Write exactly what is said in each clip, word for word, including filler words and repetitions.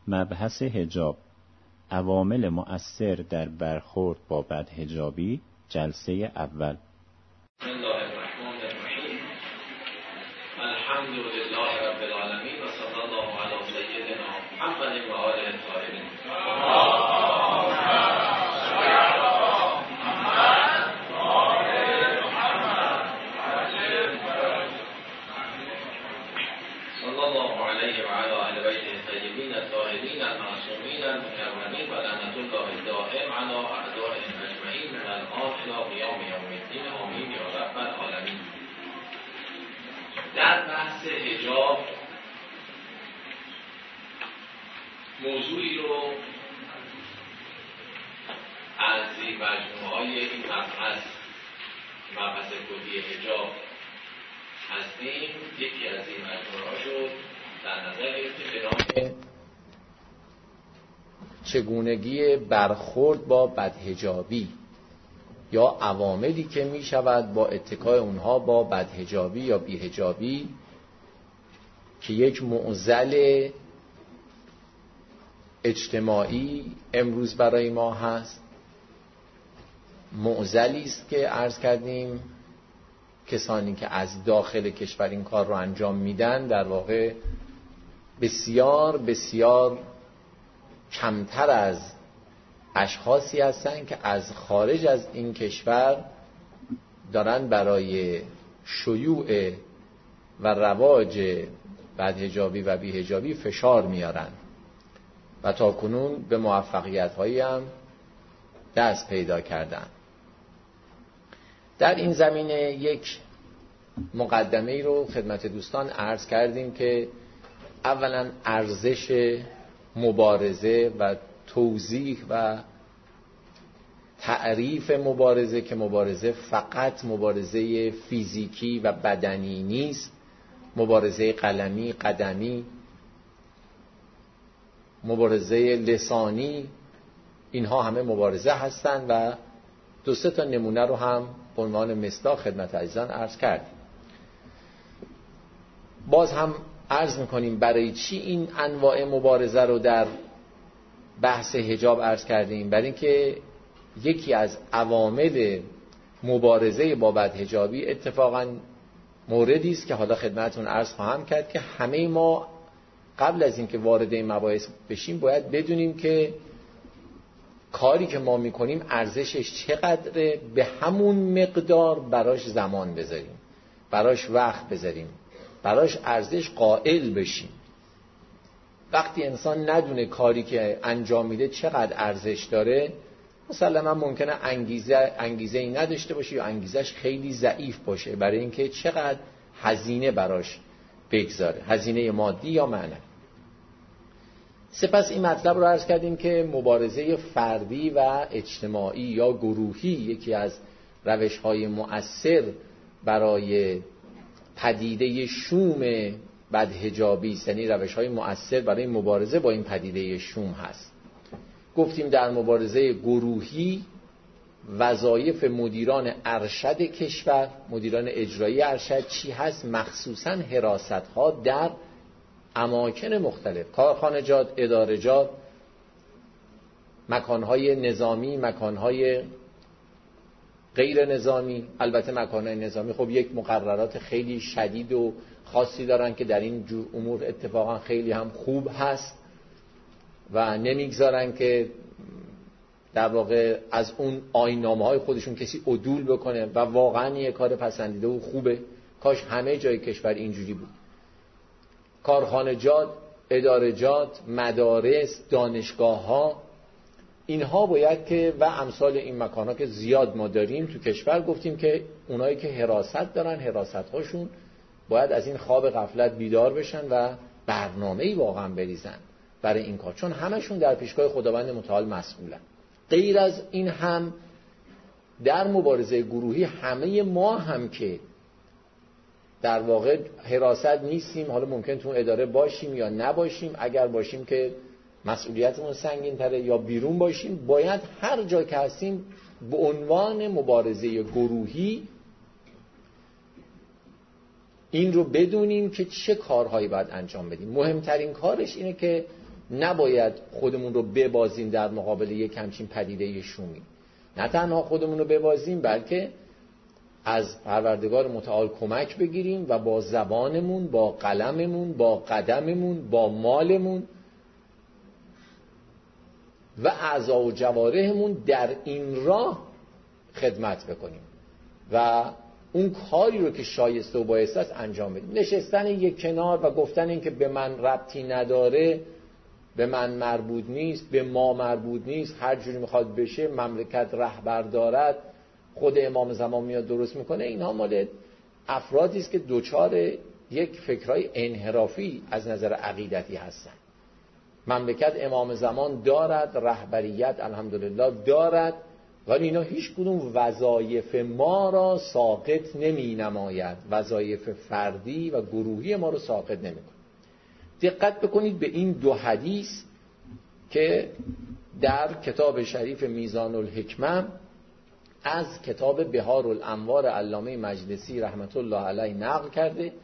مبحث حجاب، عوامل مؤثر در برخورد با بدحجابی، جلسه اول. بسم الله الرحمن الرحیم. الحمد لله رب العالمین و صلی الله علی سیدنا محمد و آله الطاهرین. صلی الله علیه و علی اهل بیته الطیبین الطاهرین المعصومین المکرمین و لعنت الله الدائم علی اعدائهم اجمعین من الان الی قیام یوم الدین. آمین یا رب العالمین. در بحث حجاب موضوعی رو از مجموعه‌های این مبحث مبحث کلی حجاب هستیم. یکی از این مجموعه‌ها رو در نظر گرفتیم به نام چگونگی برخورد با بدحجابی یا عواملی که می شود با اتکای اونها با بدحجابی یا بیحجابی که یک معضل اجتماعی امروز برای ما هست، معضلی است که عرض کردیم کسانی که از داخل کشور این کار رو انجام میدن در واقع بسیار بسیار کمتر از اشخاصی هستند که از خارج از این کشور دارن برای شیوع و رواج بدحجابی و بیحجابی فشار میارن و تا کنون به موفقیت هایی هم دست پیدا کردن. در این زمینه یک مقدمه ای رو خدمت دوستان عرض کردیم که اولا ارزش مبارزه و توضیح و تعریف مبارزه که مبارزه فقط مبارزه فیزیکی و بدنی نیست، مبارزه قلمی، قدمی، مبارزه لسانی، اینها همه مبارزه هستند و دو سه تا نمونه رو هم به عنوان مصداق خدمت عزیزان عرض کردیم. باز هم عرض میکنیم برای چی این انواع مبارزه رو در بحث حجاب عرض کردیم؟ برای اینکه یکی از عوامل مبارزه با بدحجابی اتفاقا موردی است که حالا خدمتتون عرض خواهم کرد که همه ما قبل از اینکه وارد این مباحث بشیم باید بدونیم که کاری که ما میکنیم ارزشش چقدره، به همون مقدار براش زمان بذاریم، براش وقت بذاریم، براش ارزش قائل بشیم. وقتی انسان ندونه کاری که انجام میده چقدر ارزش داره، مثلا ممکنه انگیزه انگیزه ای نداشته باشه یا انگیزش خیلی ضعیف باشه برای اینکه چقدر هزینه براش بگذاره، هزینه مادی یا معنوی. سپس این مطلب رو عرض کردیم که مبارزه فردی و اجتماعی یا گروهی یکی از روش‌های مؤثر برای پدیده شوم بدحجابی است، یعنی روش‌های مؤثر برای مبارزه با این پدیده شوم هست. گفتیم در مبارزه گروهی وظایف مدیران ارشد کشور، مدیران اجرایی ارشد چی هست؟ مخصوصاً حراست‌ها در اماکن مختلف، کارخانجات، ادارجات، مکانهای نظامی، مکانهای غیر نظامی. البته مکانهای نظامی خب یک مقررات خیلی شدید و خاصی دارن که در این جور امور اتفاقا خیلی هم خوب هست و نمیگذارن که در واقع از اون آیین‌نامه‌های خودشون کسی عدول بکنه و واقعا یه کار پسندیده و خوبه. کاش همه جای کشور اینجوری بود. کارخانجات، ادارجات، مدارس، دانشگاه‌ها، اینها باید که و امثال این مکان‌ها که زیاد ما داریم تو کشور، گفتیم که اونایی که حراست دارن حراست‌هاشون باید از این خواب غفلت بیدار بشن و برنامه‌ای واقعا بریزن برای این کار، چون همشون در پیشگاه خداوند متعال مسئولن. غیر از این هم در مبارزه گروهی همه ما هم که در واقع حراست نیستیم، حالا ممکن تو اداره باشیم یا نباشیم، اگر باشیم که مسئولیتمون سنگین تره یا بیرون باشیم، باید هر جا که هستیم به عنوان مبارزه گروهی این رو بدونیم که چه کارهایی باید انجام بدیم. مهمترین کارش اینه که نباید خودمون رو ببازیم در مقابل یک همچین پدیده شومی. نه تنها خودمون رو ببازیم، بلکه از پروردگار متعال کمک بگیریم و با زبانمون، با قلممون، با قدممون، با مالمون و اعضا و جوارحمون در این راه خدمت بکنیم و اون کاری رو که شایسته و بایسته است انجام بدیم. نشستن یک کنار و گفتن این که به من ربطی نداره، به من مربوط نیست، به ما مربوط نیست، هر جوری میخواد بشه، مملکت رهبر دارد، خود امام زمان میاد درست میکنه، اینها مال افرادی است که دوچار یک فکرای انحرافی از نظر عقیدتی هستن. مملکت امام زمان دارد، رهبریت الحمدلله دارد، ولی اینا هیچ کدوم وظایف ما را ساقط نمی نماید، وظایف فردی و گروهی ما را ساقط نمی کند. دقت بکنید به این دو حدیث که در کتاب شریف میزان الحکمه از کتاب بهار الانوار علامه مجلسی رحمت الله علیه نقل کرده.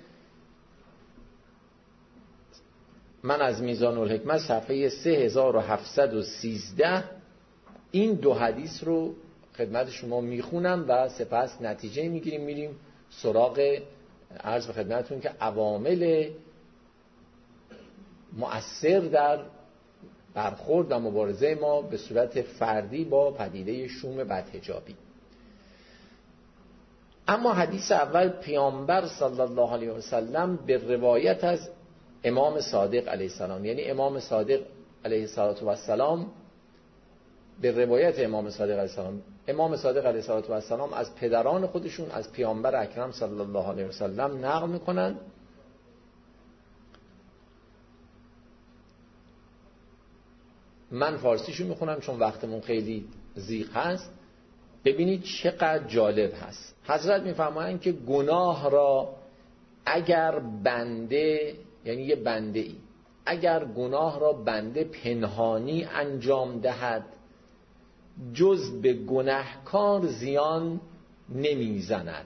من از میزان الحکمه صفحه سه هزار و هفتصد و سیزده این دو حدیث رو خدمت شما میخونم و سپس نتیجه میگیریم، میریم سراغ عرض به خدمتتون که عوامل مؤثر در برخورد و مبارزه ما به صورت فردی با پدیده شوم بدحجابی. اما حدیث اول، پیامبر صلی الله علیه و سلم به روایت از امام صادق علیه السلام، یعنی امام صادق علیه السلام به روایت امام صادق علیه السلام، امام صادق علیه السلام از پدران خودشون از پیامبر اکرم صلی الله علیه و سلم نقل میکنن. من فارسیشو میخونم چون وقتمون خیلی زیغ هست. ببینید چقدر جالب هست. حضرت میفرمایند که گناه را اگر بنده، یعنی یه بنده ای اگر گناه را بنده پنهانی انجام دهد، جز به گناهکار زیان نمیزند.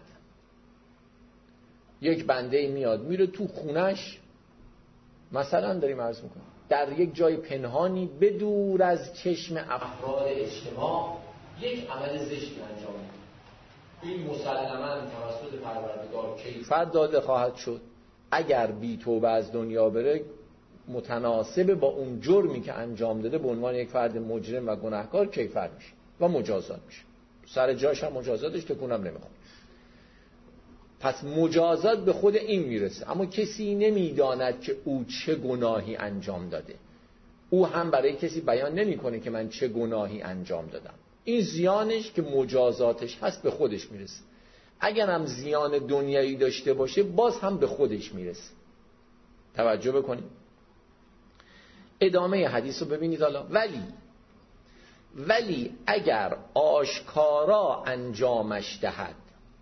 یک بنده میاد میره تو خونش، مثلا داریم عرض میکنم در یک جای پنهانی بدور از چشم افراد اجتماع یک عمل زشتی انجام میده. این مسلماً توسط پروردگار کیفر داده خواهد شد. اگر بی توبه از دنیا بره، متناسب با اون جرمی که انجام داده به عنوان یک فرد مجرم و گناهکار کیفر میشه و مجازات میشه. سر جاش هم مجازاتش تکونم نمیخواد. پس مجازات به خود این میرسه، اما کسی نمیداند که او چه گناهی انجام داده. او هم برای کسی بیان نمیکنه که من چه گناهی انجام دادم. این زیانش که مجازاتش هست به خودش میرسه. اگر هم زیان دنیایی داشته باشه باز هم به خودش میرسه. توجه بکنید. ادامه حدیث رو ببینید حالا. ولی ولی اگر آشکارا انجامش دهد،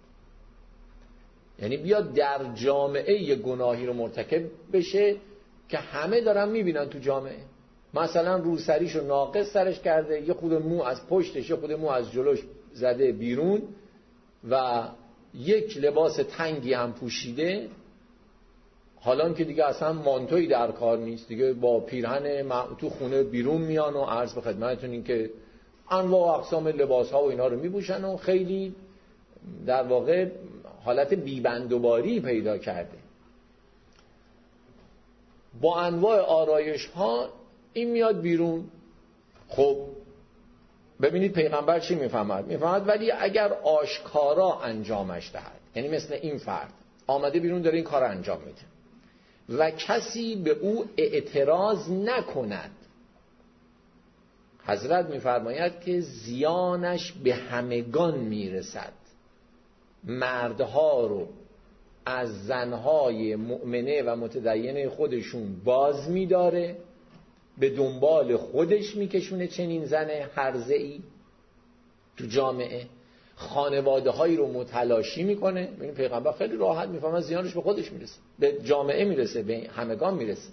یعنی بیاد در جامعه یه گناهی رو مرتکب بشه که همه دارن میبینن تو جامعه، مثلا روسریشو ناقص سرش کرده، یه خود مو از پشتش، یه خود مو از جلوش زده بیرون و یک لباس تنگی هم پوشیده، حالا که دیگه اصلا مانتویی در کار نیست دیگه، با پیرهن تو خونه بیرون میان و عرض به خدمتتون این که انواع و اقسام لباس ها و اینا رو میپوشن و خیلی در واقع حالت بیبندوباری پیدا کرده با انواع آرایش ها. این میاد بیرون. خب ببینید پیغمبر چی میفهمد؟ میفهمد ولی اگر آشکارا انجامش دهد، یعنی مثل این فرد آمده بیرون داره این کار انجام میده و کسی به او اعتراض نکند، حضرت میفرماید که زیانش به همگان میرسد. مردها رو از زنهای مؤمنه و متدینه خودشون باز میداره، به دنبال خودش میکشونه چنین زن هرزه‌ای تو جامعه. خانواده هایی رو متلاشی میکنه. ببین پیغمبر خیلی راحت میفهمه زیانش به خودش میرسه، به جامعه میرسه، به همگان میرسه.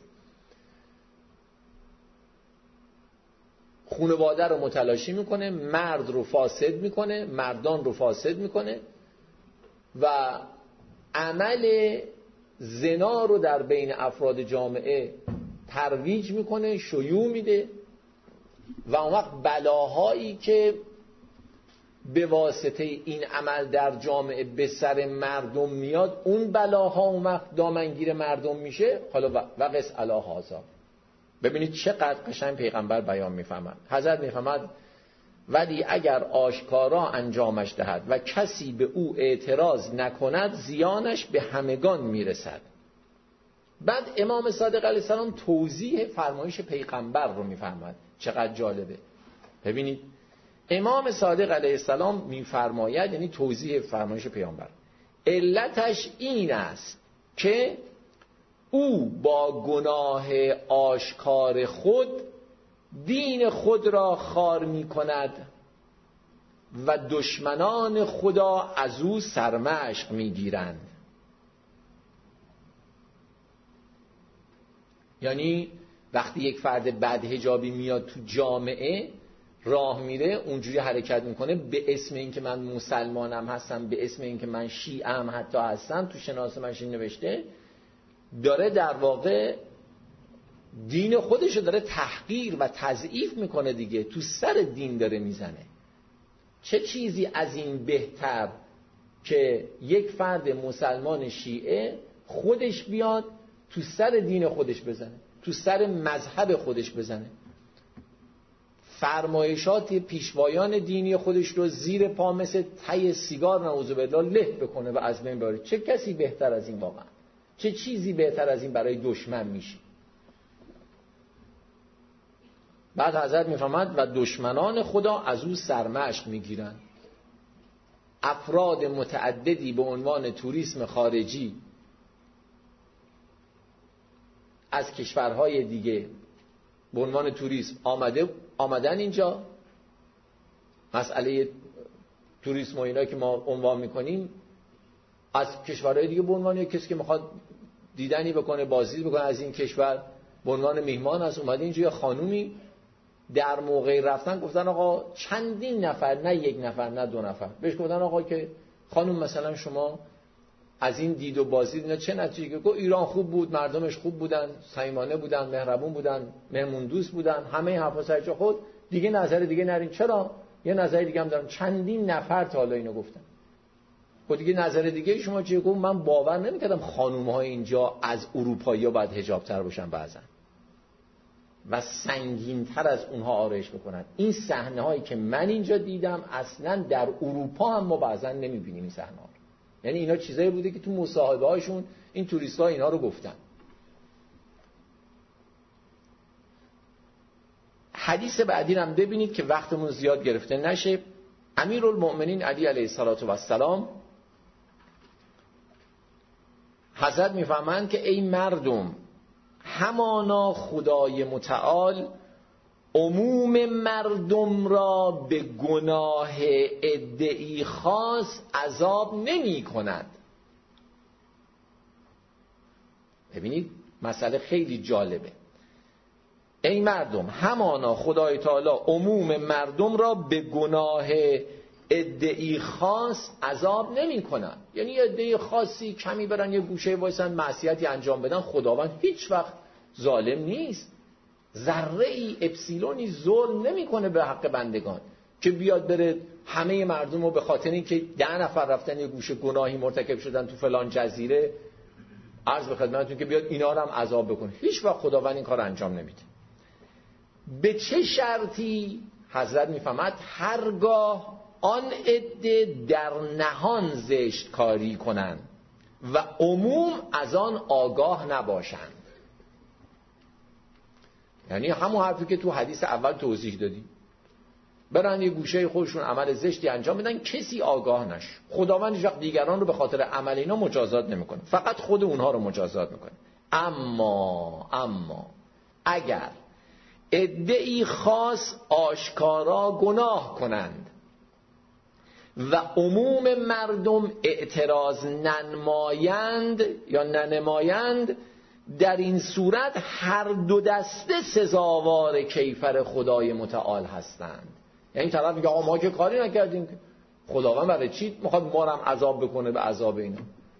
خانواده رو متلاشی میکنه، مرد رو فاسد میکنه، مردان رو فاسد میکنه و عمل زنا رو در بین افراد جامعه ترویج میکنه، شیوع میده و اون وقت بلاهایی که به واسطه این عمل در جامعه به سر مردم میاد، اون بلاها اون وقت دامنگیر مردم میشه. حالا وقس علی هذا. ببینید چقدر قشنگ پیغمبر بیان میفهمد. حضرت میفهمد ولی اگر آشکارا انجامش دهد و کسی به او اعتراض نکند زیانش به همگان میرسد. بعد امام صادق علیه السلام توضیح فرمایش پیغمبر رو میفهمد. چقدر جالبه. ببینید امام صادق علیه السلام میفرماید، یعنی توضیح فرمایش پیامبر، علتش این است که او با گناه آشکار خود دین خود را خوار می کند و دشمنان خدا از او سرمشق می گیرند. یعنی وقتی یک فرد بدحجابی میاد تو جامعه راه میره، اونجوری حرکت میکنه به اسم اینکه من مسلمانم هستم، به اسم اینکه من شیعم حتی هستم، تو شناسنامه‌اش نوشته، داره در واقع دین خودشو داره تحقیر و تضعیف میکنه دیگه، تو سر دین داره میزنه. چه چیزی از این بهتر که یک فرد مسلمان شیعه خودش بیاد تو سر دین خودش بزنه، تو سر مذهب خودش بزنه، فرمایشات پیشوایان دینی خودش رو زیر پا مثل تی سیگار نعوذ بالله له بکنه و از بین ببره. چه کسی بهتر از این واقعا؟ چه چیزی بهتر از این برای دشمن میشه؟ بعد حضرت میفرماد و دشمنان خدا از او سرمشق میگیرن. افراد متعددی به عنوان توریسم خارجی از کشورهای دیگه به عنوان توریسم آمده آمدن اینجا. مسئله توریسم و اینا که ما عنوان میکنیم، از کشورهای دیگه به عنوان یک کسی که میخواد دیدنی بکنه، بازدید بکنه از این کشور، به عنوان مهمان از اومده اینجا. یا خانومی در موقع رفتن گفتن آقا چندین نفر، نه یک نفر نه دو نفر، بهش گفتن آقا که خانم مثلا شما از این دید و بازدید اینا چه نتیجه؟ که گفت ایران خوب بود، مردمش خوب بودن، صمیمانه بودن، مهربون بودن، مهمون دوست بودن، همه حرفا سر جا خود، دیگه نظر دیگه نرین. چرا؟ یه نظر دیگه هم دارم. چندین نفر تا حالا اینو گفتن. خود دیگه نظر دیگه شما چیه؟ گفت من باور نمی‌کردم خانوم‌های اینجا از اروپایی‌ها باید حجاب‌تر باشن بعضن و سنگین‌تر از اونها آرایش بکنن. این صحنه‌هایی که من اینجا دیدم اصلاً در اروپا هم ما بعضن نمی‌بینیم این صحنه‌ها. یعنی اینا چیزایی بوده که تو مصاحبه‌هاشون این توریست‌ها اینا رو گفتن. حدیث بعدی هم ببینید که وقتمون زیاد گرفته نشه. امیرالمؤمنین علی علیه السلام حضرت میفهمند که ای مردم، همانا خدای متعال عموم مردم را به گناه ادعی خاص عذاب نمی کند. ببینید مسئله خیلی جالبه. ای مردم، همانا خدای تعالی عموم مردم را به گناه ادعی خاص عذاب نمی کند. یعنی ادعی خاصی کمی برن یه گوشه وایسن معصیتی انجام بدن، خداوند هیچ وقت ظالم نیست. ذره ای اپسیلونی ظلم نمیکنه به حق بندگان که بیاد بره همه مردم رو به خاطر اینکه ده نفر رفتن یه گوشه گناهی مرتکب شدن تو فلان جزیره، عرض به خدمتتون که بیاد اینا رو هم عذاب بکنه. هیچ وقت خداوند این کار انجام نمیده. به چه شرطی؟ حضرت میفهمد هرگاه آن عده در نهان زشت کاری کنند و عموم از آن آگاه نباشند. یعنی همون حرفی که تو حدیث اول توضیح دادیم، برن یه گوشه خودشون عمل زشتی انجام بدن، کسی آگاه نشه. خداوند هیچ وقت دیگران رو به خاطر عمل اینا مجازات نمیکنه، فقط خود اونها رو مجازات میکنه. اما اما اگر ادعی خاص آشکارا گناه کنند و عموم مردم اعتراض ننمایند یا ننمایند، در این صورت هر دو دسته سزاوار کیفر خدای متعال هستند. یعنی طرف میگه آقا ما که کاری نکردیم، خداوند برای چی میخواد ما رو هم عذاب بکنه به عذاب اینا؟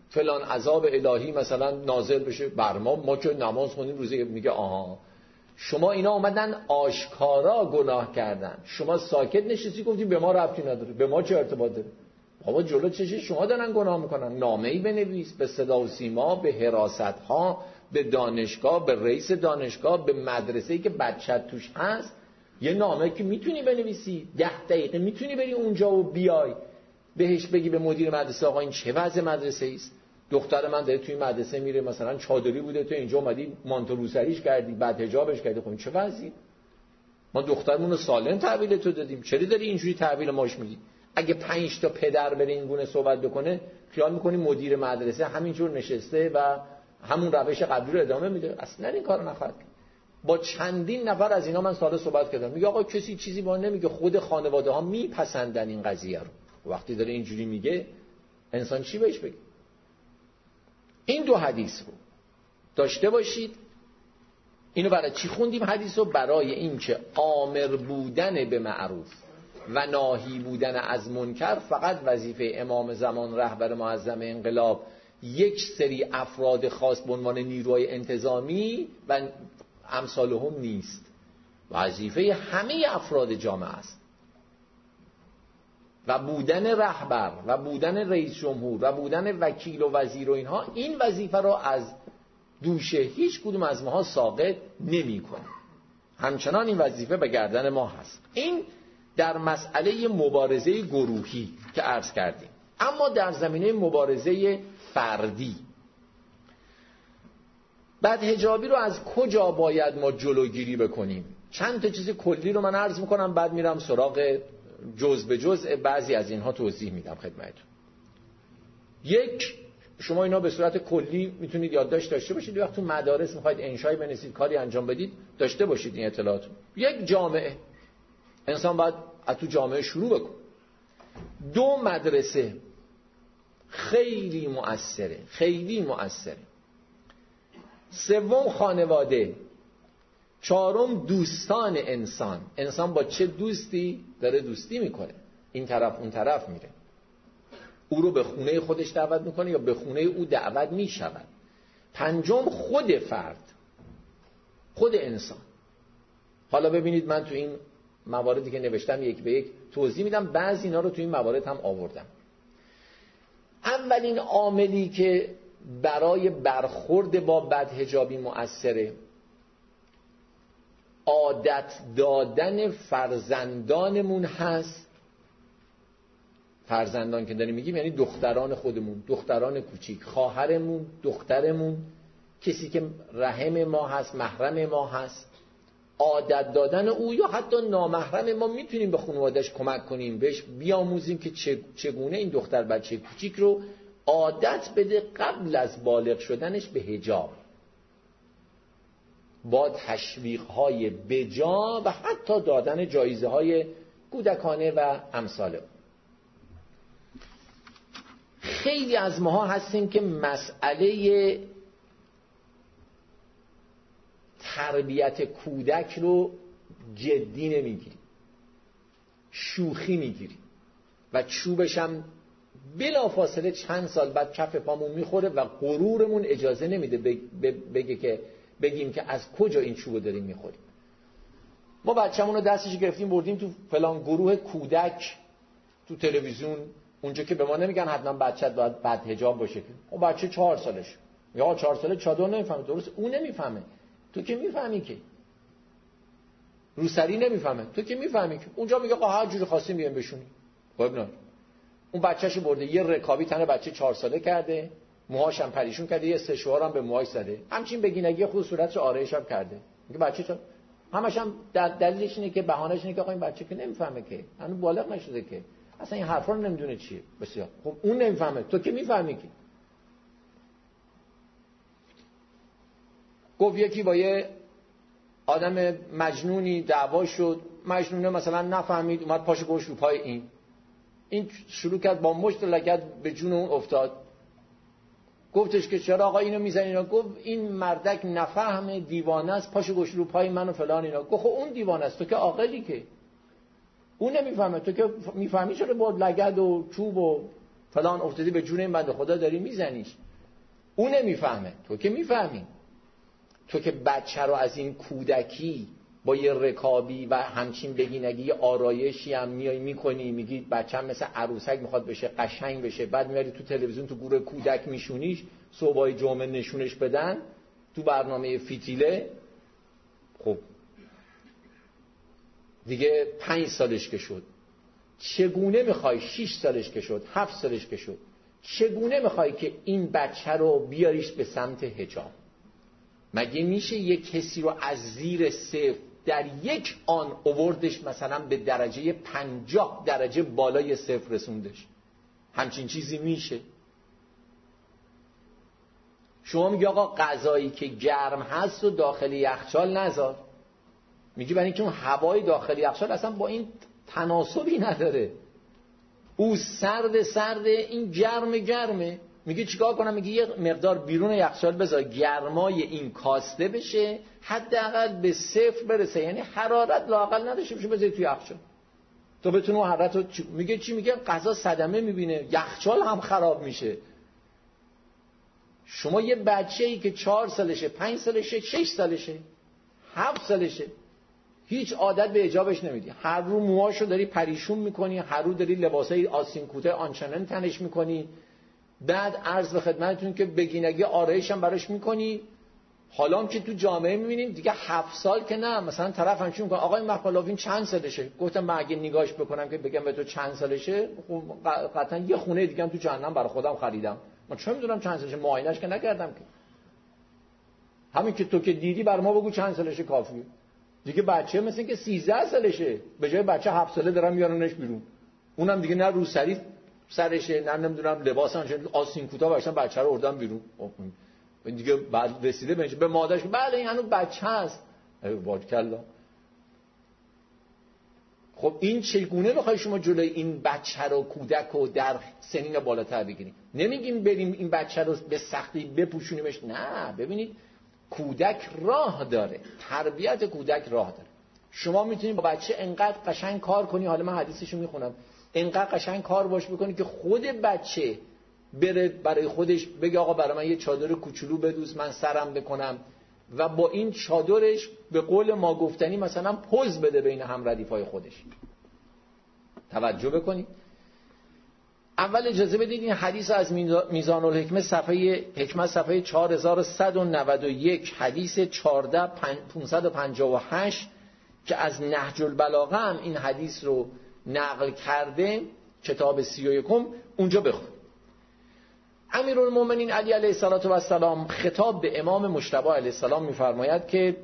فلان عذاب الهی مثلا نازل بشه بر ما، ما که نماز خوندیم روزه، میگه آها شما اینا اومدن آشکارا گناه کردن، شما ساکت نشستی گفتیم به ما ربطی نداره، به ما چه ارتباط داره؟ بابا جلو چشم شما دارن گناه میکنن. نامه‌ای بنویس به صدا و سیما، به حراست‌ها، به دانشگاه، به رئیس دانشگاه، به مدرسه‌ای که بچت توش هست، یه نامه که میتونی بنویسی، ده دقیقه میتونی بری اونجا و بیای بهش بگی به مدیر مدرسه آقا این چه وضع مدرسه است؟ دختر من داره توی مدرسه میره مثلا چادری بوده، تو اینجا اومدی مانتو روسریش کردی، بعد حجابش کردی، خب این چه وضعی؟ ما دخترمون رو سالم تحویل تو دادیم، چرا داری اینجوری تحویل ماش میدی؟ اگه پنج تا پدر بره این گونه صحبت بکنه، خیال میکنی مدیر مدرسه همینجور نشسته و همون روش قبلی رو ادامه میده؟ اصلا این کارو نخواهد. با چندین نفر از اینا من سال صحبت کردم، میگه آقا کسی چیزی با نمیگه، خود خانواده ها میپسندن این قضیه رو. وقتی داره اینجوری میگه انسان چی بهش بگه؟ این دو حدیث رو داشته باشید. اینو برای چی خوندیم حدیث رو؟ برای اینکه آمر بودن به معروف و ناهی بودن از منکر فقط وظیفه امام زمان، رهبر معظم انقلاب، یک سری افراد خاص به عنوان نیروهای انتظامی و امثالهم نیست، وظیفه همه افراد جامعه است. و بودن رهبر و بودن رئیس جمهور و بودن وکیل و وزیر و اینها، این وظیفه رو از دوش هیچ کدوم از ماها ساقط نمی‌کنه. همچنان این وظیفه به گردن ما هست. این در مسئله مبارزه گروهی که عرض کردیم. اما در زمینه مبارزه فردی، بدحجابی رو از کجا باید ما جلوگیری بکنیم؟ چند تا چیز کلی رو من عرض میکنم، بعد میرم سراغ جز به جز بعضی از اینها توضیح میدم خدمتتون. یک، شما اینا به صورت کلی میتونید یادداشت داشته باشید، وقتی تو مدارس میخواید انشایی بنویسید، کاری انجام بدید، داشته باشید این اطلاعات. یک، جامعه، انسان باید از تو جامعه شروع بکنه. دو، مدرسه، خیلی مؤثره، خیلی مؤثره. سوم، خانواده. چهارم، دوستان انسان. انسان با چه دوستی داره دوستی میکنه، این طرف اون طرف میره، او رو به خونه خودش دعوت میکنه یا به خونه او دعوت میشود. پنجم، خود فرد، خود انسان. حالا ببینید من تو این مواردی که نوشتم یک به یک توضیح میدم، بعضی اینا رو تو این موارد هم آوردم. اولین عاملی که برای برخورد با بدحجابی مؤثره، عادت دادن فرزندانمون هست. فرزندان که داریم میگیم یعنی دختران خودمون، دختران کوچیک، خواهرمون، دخترمون، کسی که رحم ما هست، محرم ما هست. عادت دادن او، یا حتی نامحرم ما، میتونیم به خانواده‌اش کمک کنیم، بهش بیاموزیم که چگونه این دختر بچه کوچیک رو عادت بده قبل از بالغ شدنش به حجاب، با تشویق‌های بجا و حتی دادن جایزه‌های کودکانه و امثال. خیلی از ماها هستیم که مسئله تربیت کودک رو جدی نمیگیریم، شوخی میگیریم و چوبش هم بلافاصله چند سال بعد کف پامون میخوره و غرورمون اجازه نمیده بگه که بگیم که از کجا این چوبو داریم میخوریم. ما بچه‌مون رو دستش گرفتیم بردیم تو فلان گروه کودک تو تلویزیون، اونجا که به ما نمیگن حتما بچه‌ت باید بد حجاب باشه، اون بچه چهار سالش یا چهار ساله چادر نمیفهمه، درست اون نمیفهمه، تو که میفهمی که روسری نمیفهمه، تو که میفهمی که اونجا میگه آقا هر جوری خواستیم بیام بشونی. خب نه، اون بچه‌شو برده یه رکابی تنه بچه چهار ساله کرده، موهاش هم پریشون کرده، یه سشوار هم به موهاش زده، همچین بگینگی خود صورتش آرایش هم کرده. میگه بچه تو همش هم دلیلش اینه که بهانه‌اش اینه که آقا این بچه که نمیفهمه که هنوز بالغ نشده که اصلا این حرفا رو نمیدونه چیه. بسیار خب اون نمیفهمه، تو که میفهمی که. گفت یکی با یه آدم مجنونی دعوا شد، مجنونه مثلا نفهمید، اومد پاشو گوش رو پای این این شروع کرد با مشت لگد به جون اون افتاد. گفتش که چرا آقا اینو میزنی اینا؟ گفت این مردک نفهم، دیوانه است، پاشو گوش رو پای من و فلان اینا. گفت خب اون دیوانه است، تو که عاقلی که. اون نمیفهمه، تو که میفهمی، چرا با لگد و چوب و فلان افتادی به جون این بنده خدا داری میزنیش. اون نمیفهمه، تو که میفهمی. تو که بچه رو از این کودکی با یه رکابی و همچین بگینگی آرایشی هم میای میکنی، میگی بچه‌م مثل عروسک میخواد بشه، قشنگ بشه، بعد میاری تو تلویزیون تو گروه کودک میشونیش، صبحای جمعه نشونش بدن تو برنامه فیتیله. خب دیگه پنج سالش که شد، چگونه میخوای شش سالش که شد، هفت سالش که شد، چگونه میخوای که این بچه رو بیاریش به سمت حجاب؟ مگه میشه یک کسی رو از زیر صفر در یک آن اووردش مثلا به درجه پنجاه درجه بالای صفر رسوندش؟ همچین چیزی میشه؟ شما میگی آقا غذایی که گرم هست و داخل یخچال نذار، میگی برای اینکه اون هوای داخل یخچال اصلا با این تناسبی نداره، او سرد سرده، این گرم گرمه. میگه چیکار کنم؟ میگه یه مقدار بیرون یخچال بذار گرمای این کاسته بشه، حداقل به صفر برسه، یعنی حرارت لااقل نداشته باشه، بذاری تو یخچال تو بتونه حرارت رو. میگه چی؟ میگه غذا صدمه میبینه، یخچال هم خراب میشه. شما یه بچه‌ای که چهار سالشه، پنج سالشه، شش سالشه، هفت سالشه، هیچ عادت به حجابش نمیدی، هر رو موهاشو داری پریشون میکنی، هر رو داری لباسای آستین کوته آنچنان تنش میکنی، بعد عرض به خدمتتون که بگینگی آرایش هم براش میکنی. حالا هم که تو جامعه میبینیم دیگه هفت سال که نه، مثلا طرف همچین میکنه آقای مخالفین چند سالشه؟ گفتم من اگه نگاهش بکنم که بگم به تو چند سالشه، خب قطعا یه خونه دیگه هم تو جهنم برای خودم خریدم، من چه میدونم چند سالشه، معاینش که نکردم که. همین که تو که دیدی بر ما بگو چند سالشه کافیه دیگه. بچه مثل که سیزده سالشه، به جای بچه هفت ساله دارن میارنش بیرون، اونم دیگه نه روسری سرشه، نه نمیدونم لباسش آستین کوتاه باشن، بچه رو آوردن بیرون دیگه. بعد رسیده بهش به مادرش بله این هنوز بچه است. ای بارکالله. خب این چگونه میخوای شما جلوی این بچه رو، کودک رو در سنین بالاتر بگیریم؟ نمیگیم بریم این بچه رو به سختی بپوشونیمش، نه. ببینید کودک راه داره، تربیت کودک راه داره. شما میتونید با بچه انقدر قشنگ کار کنی، حالا من حدیثشو میخونم، انقدر قشنگ کار باش بکنی که خود بچه بره برای خودش بگه آقا برای من یه چادر کوچولو بدوز من سرم بکنم، و با این چادرش به قول ما گفتنی مثلا پوز بده بین هم ردیفای خودش. توجه بکنید. اول اجازه بدید این حدیث از میزان الحکمه صفحه حکمت صفحه چهار هزار و صد و نود و یک، حدیث چهارده هزار و پانصد و پنجاه و هشت که از نهج البلاغه هم این حدیث رو نقل کرده، کتاب سی و یکم، اونجا بخون. امیرالمومنین علی علیه السلام خطاب به امام مجتبی علیه السلام می‌فرماید که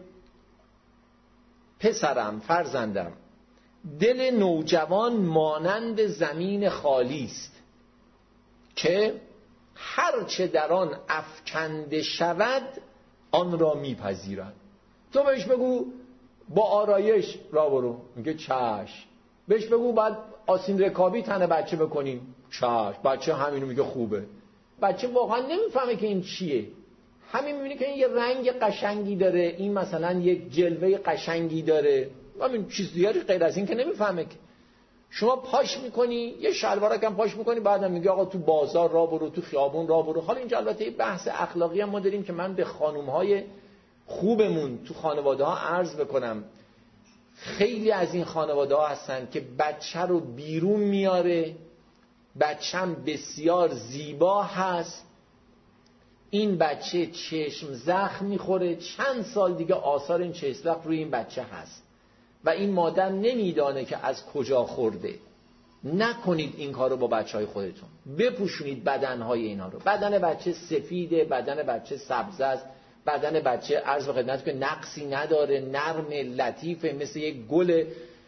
پسرم، فرزندم، دل نوجوان مانند زمین خالی است که هر چه در آن افکنده شود آن را میپذیرد. تو بهش بگو با آرایش را برو، میگه چشم. بهش بگو بعد آستین رکابی تن بچه بکنیم، چشم. بچه همینو میگه خوبه. بچه واقعا نمیفهمه که این چیه، همین میبینه که این یه رنگ قشنگی داره، این مثلا یک جلوه قشنگی داره، همین چیز دیگری غیر از این که نمیفهمه. که شما پاش میکنی، یه شلوارک هم پاش میکنی، بعدم میگه آقا تو بازار را برو، تو خیابون را برو. حالا اینجا البته بحث اخلاقی هم ما داریم که من به خانومهای خوبمون تو خانواده ها عرض بکنم، خیلی از این خانواده ها هستن که بچه رو بیرون میاره، بچه‌م بسیار زیبا هست، این بچه چشم زخم میخوره، چند سال دیگه آثار این چشم زخم روی این بچه هست و این مادر نمیدانه که از کجا خورده. نکنید این کارو با بچهای خودتون، بپوشونید بدنهای اینا رو. بدن بچه سفیده، بدن بچه سبز است، بدن بچه عرض به خدمت که نقصی نداره، نرم لطیفه، مثل یک گل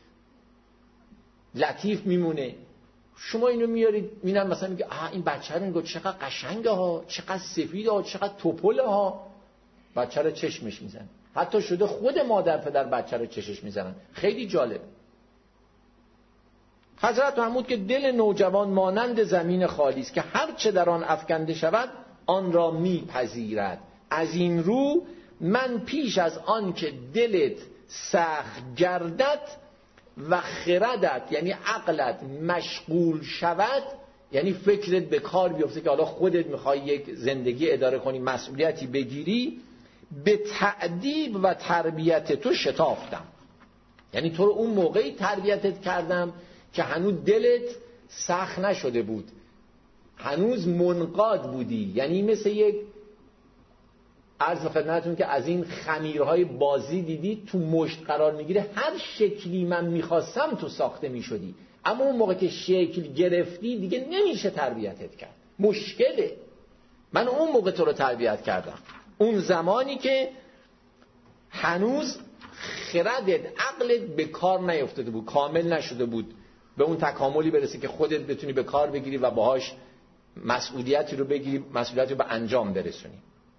لطیف میمونه. شما اینو میارید میبینم مثلا میگه آها این بچه رو نگاه چقدر قشنگه ها، چقدر سفیده ها، چقدر توپله ها. بچه رو چشمش میزنه، حتی شده خود مادر پدر بچه رو چشش میزنن. خیلی جالب. حضرت محمود که دل نوجوان مانند زمین خالی است که هر چه در آن افکنده شود آن را میپذیرد. از این رو من پیش از آن که دلت سخت گردد و خردت یعنی عقلت مشغول شود یعنی فکرت به کار بیفته که حالا خودت میخوای یک زندگی اداره کنی، مسئولیتی بگیری، به تأدیب و تربیت تو شتافتم. یعنی تو رو اون موقعی تربیتت کردم که هنوز دلت سخت نشده بود، هنوز منقاد بودی. یعنی مثل یک عرض به خدمتتون که از این خمیرهای بازی دیدید تو مشت قرار میگیره، هر شکلی من میخواستم تو ساخته میشدی، اما اون موقع که شکل گرفتی دیگه نمیشه تربیتت کرد، مشکله. من اون موقع تو رو تربیت کردم، اون زمانی که هنوز خردت، عقلت به کار نیفتاده بود، کامل نشده بود، به اون تکاملی برسی که خودت بتونی به کار بگیری و باهاش مسئولیتی رو بگیری، مسئولیتی رو به انجام برسونی.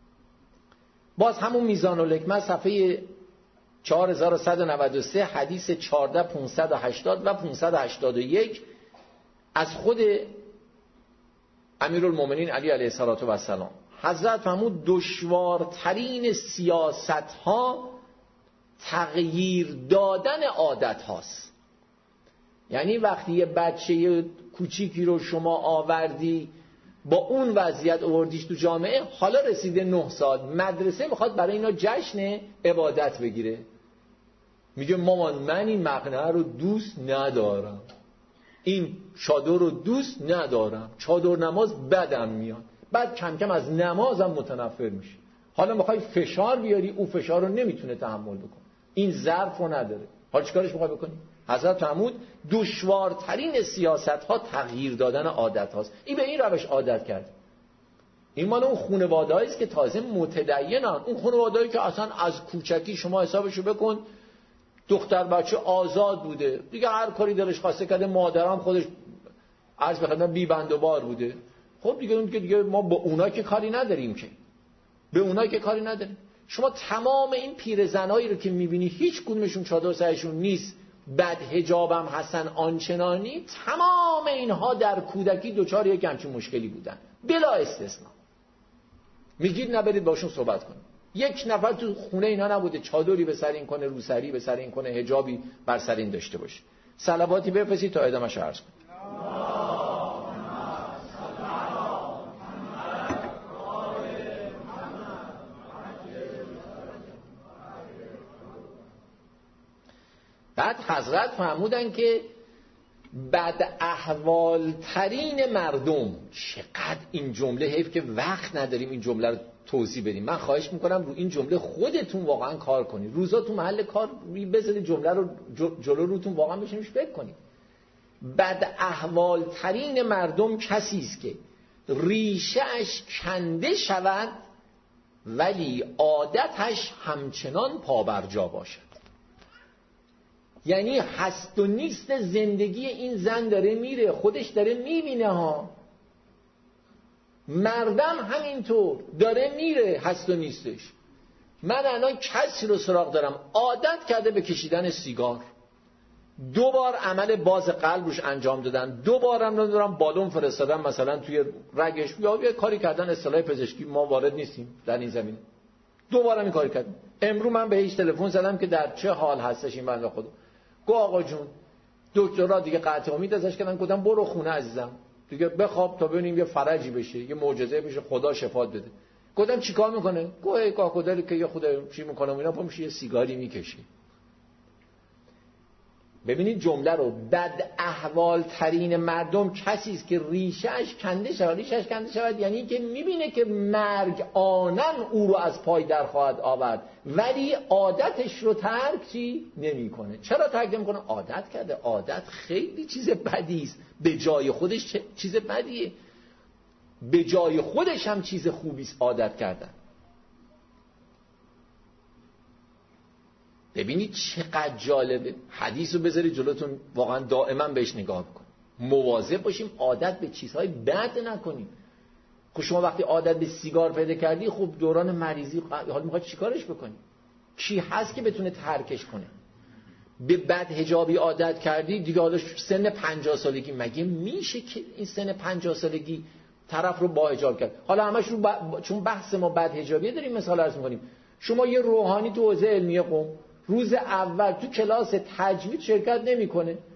باز همون میزان الحکمت صفحه چهار هزار و صد و نود و سه حدیث چهارده هزار و پانصد و هشتاد و پانصد و هشتاد و یک از خود امیرالمومنین علی علیه السلام. حضرت فرمود دشوارترین سیاست ها تغییر دادن عادت هاست. یعنی وقتی یه بچه کوچیکی رو شما آوردی با اون وضعیت آوردیش تو جامعه، حالا رسیده نه سال، مدرسه میخواد برای اینا جشن عبادت بگیره، میگه مامان من این مقنعه رو دوست ندارم، این چادر رو دوست ندارم، چادر نماز بدم میاد، بعد کم کم از نمازم متنفر میشه. حالا میخوای فشار بیاری، او فشار رو نمیتونه تحمل بکنه، این ظرف رو نداره، حالا چیکارش میخوای بکنی؟ حضرت فرمود دشوارترین سیاست ها تغییر دادن عادت هاست. این به این روش عادت کرد. این مال اون خانواده‌ای است که تازه متدینن، اون خانواده‌ای که اصلا از کوچکی شما حسابشو بکن دختر بچه آزاد بوده دیگه، هر کاری دلش خواسته کرده، مادرم خودش عرض بخدم بی بند و بار بوده. خب دیگه اون که دیگه ما با اونا که کاری نداریم، که به اونا که کاری نداریم. شما تمام این پیرزنایی رو که میبینی هیچ کدومشون چادر سرشون نیست، بد حجابم هستن آنچنانی، تمام اینها در کودکی دوچار یک همچین مشکلی بودن بلا استثنا. میگید نبرید باشون صحبت کنید. یک نفر تو خونه اینا نبوده چادری به سر این کنه، روسری به سر این کنه، حجابی بر سر این داشته باشه. صلواتی بفرستید تا ادامه‌اش عرض کنید. بعد حضرت فرمودن که بد احوال ترین مردم، چقدر این جمله، حیف که وقت نداریم این جمله رو توضیح بدیم. من خواهش میکنم رو این جمله خودتون واقعا کار کنید، روزا تو محل کار بذارید جمله رو جلو روتون واقعا بشینید فکر کنید. بد احوال ترین مردم کسی است که ریشه‌اش کنده شود ولی عادتش همچنان پابرجا باشد. یعنی هست و نیست زندگی این زن داره میره، خودش داره میبینه ها، مردم همینطور داره میره، هست و نیستش. من الان کسی رو سراغ دارم عادت کرده به کشیدن سیگار، دو بار عمل باز قلب روش انجام دادن، دو بارم ندارم بالون فرستادن مثلا توی رگش، یا یه کاری کردن، اصطلاح پزشکی ما وارد نیستیم در این زمینه، دو بارم این کاری کردن. امروز من به هیچ تلفن زدم که در چه حال هستش این بنده خدا، گو آقا جون دکترها دیگه قطع امید ازش کردن، گفتم برو خونه عزیزم دیگه بخواب تا ببینیم یه فرجی بشه، یه معجزه بشه، خدا شفات بده. گفتم چیکار میکنه؟ گوه کاکودری که یه خود چی میکنه اینا، پا میشه یه سیگاری میکشه. ببینید جمله رو، بد احوال ترین مردم کسی است که ریشه‌اش کنده شود. ریشه‌اش کنده شود یعنی که میبینه که مرگ آنن او رو از پای در خواهد آورد ولی عادتش رو ترک چی نمیکنه. چرا ترک نمیکنه؟ عادت کرده. عادت خیلی چیز بدی است، به جای خودش چیز بدیه، به جای خودش هم چیز خوبی است عادت کردن. ببینید چقدر جالبه. حدیث رو بذارید جلوتون، واقعا دائما بهش نگاه بکنید، مواظب باشیم عادت به چیزهای بد نکنیم. خب شما وقتی عادت به سیگار پیدا کردی، خب دوران مریضی حالا میخواد چیکارش بکنی؟ کی هست که بتونه ترکش کنه؟ به بد حجابی عادت کردی دیگه، حالا سن پنجاه سالگی مگه میشه که این سن پنجاه سالگی طرف رو با حجاب کرد؟ حالا همش رو ب... چون بحث ما بد حجابیه داریم مثال عرض می‌کنیم. شما یه روحانی تو حوزه علمیه قم روز اول تو کلاس تجوید شرکت نمیکنه،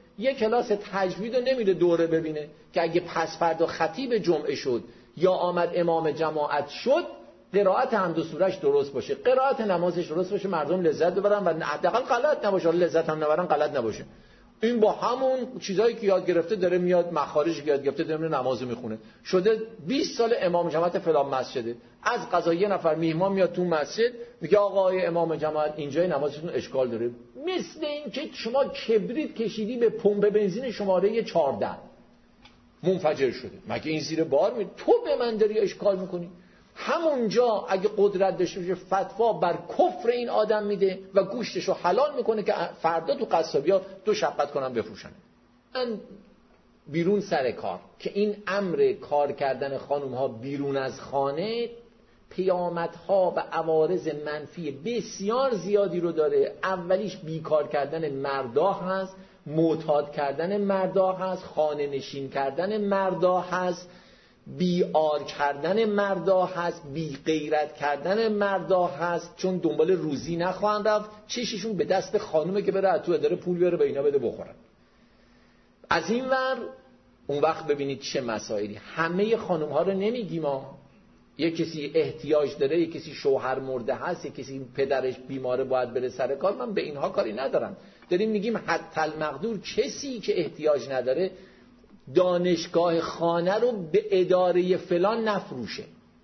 یک کلاس تجوید رو نمیره دوره ببینه که اگه پس فردا خطیب جمعه شد یا آمد امام جماعت شد قرائت حمد و سوره‌اش درست باشه، قرائت نمازش درست باشه، مردم لذت ببرن و حداقل غلط نباشه، لذت هم نبرن غلط نباشه. این با همون چیزایی که یاد گرفته داره میاد، مخارجی که یاد گرفته داره نماز میخونه. شده بیست سال امام جماعت فلان مسجده، از قضا یه نفر میهمان میاد تو مسجد میگه آقای امام جماعت اینجای نمازتون اشکال داره، مثل این که شما کبریت کشیدی به پمپ بنزین شماره چهارده منفجر شده. مگه این زیر بار می تو به من داری اشکال میکنی؟ همونجا اگه قدرت داشته باشه فتوا بر کفر این آدم میده و گوشتشو حلال میکنه که فردا تو قصابی‌ها دو شقت کنن بفروشن. من بیرون سر کار که این امر کار کردن خانم ها بیرون از خانه پیامدها و عوارض منفی بسیار زیادی رو داره. اولیش بیکار کردن مردا هست، معتاد کردن مردا هست، خانه نشین کردن مردا هست، بی آر کردن مردا هست، بی غیرت کردن مردا هست، چون دنبال روزی نخواهند رفت، چششون به دست خانومه که بره تو اداره پول بیاره به اینا بده بخورن. از این ور اون وقت ببینید چه مسائلی. همه خانوم ها رو نمیگیم ما، یک کسی احتیاج داره، یک کسی شوهر مرده هست، یک کسی پدرش بیماره باید بره سر کار، من به اینها کاری ندارم. داریم میگیم حتی المقدور کسی که احتیاج نداره دانشگاه خانه رو به اداره فلان نفروشه.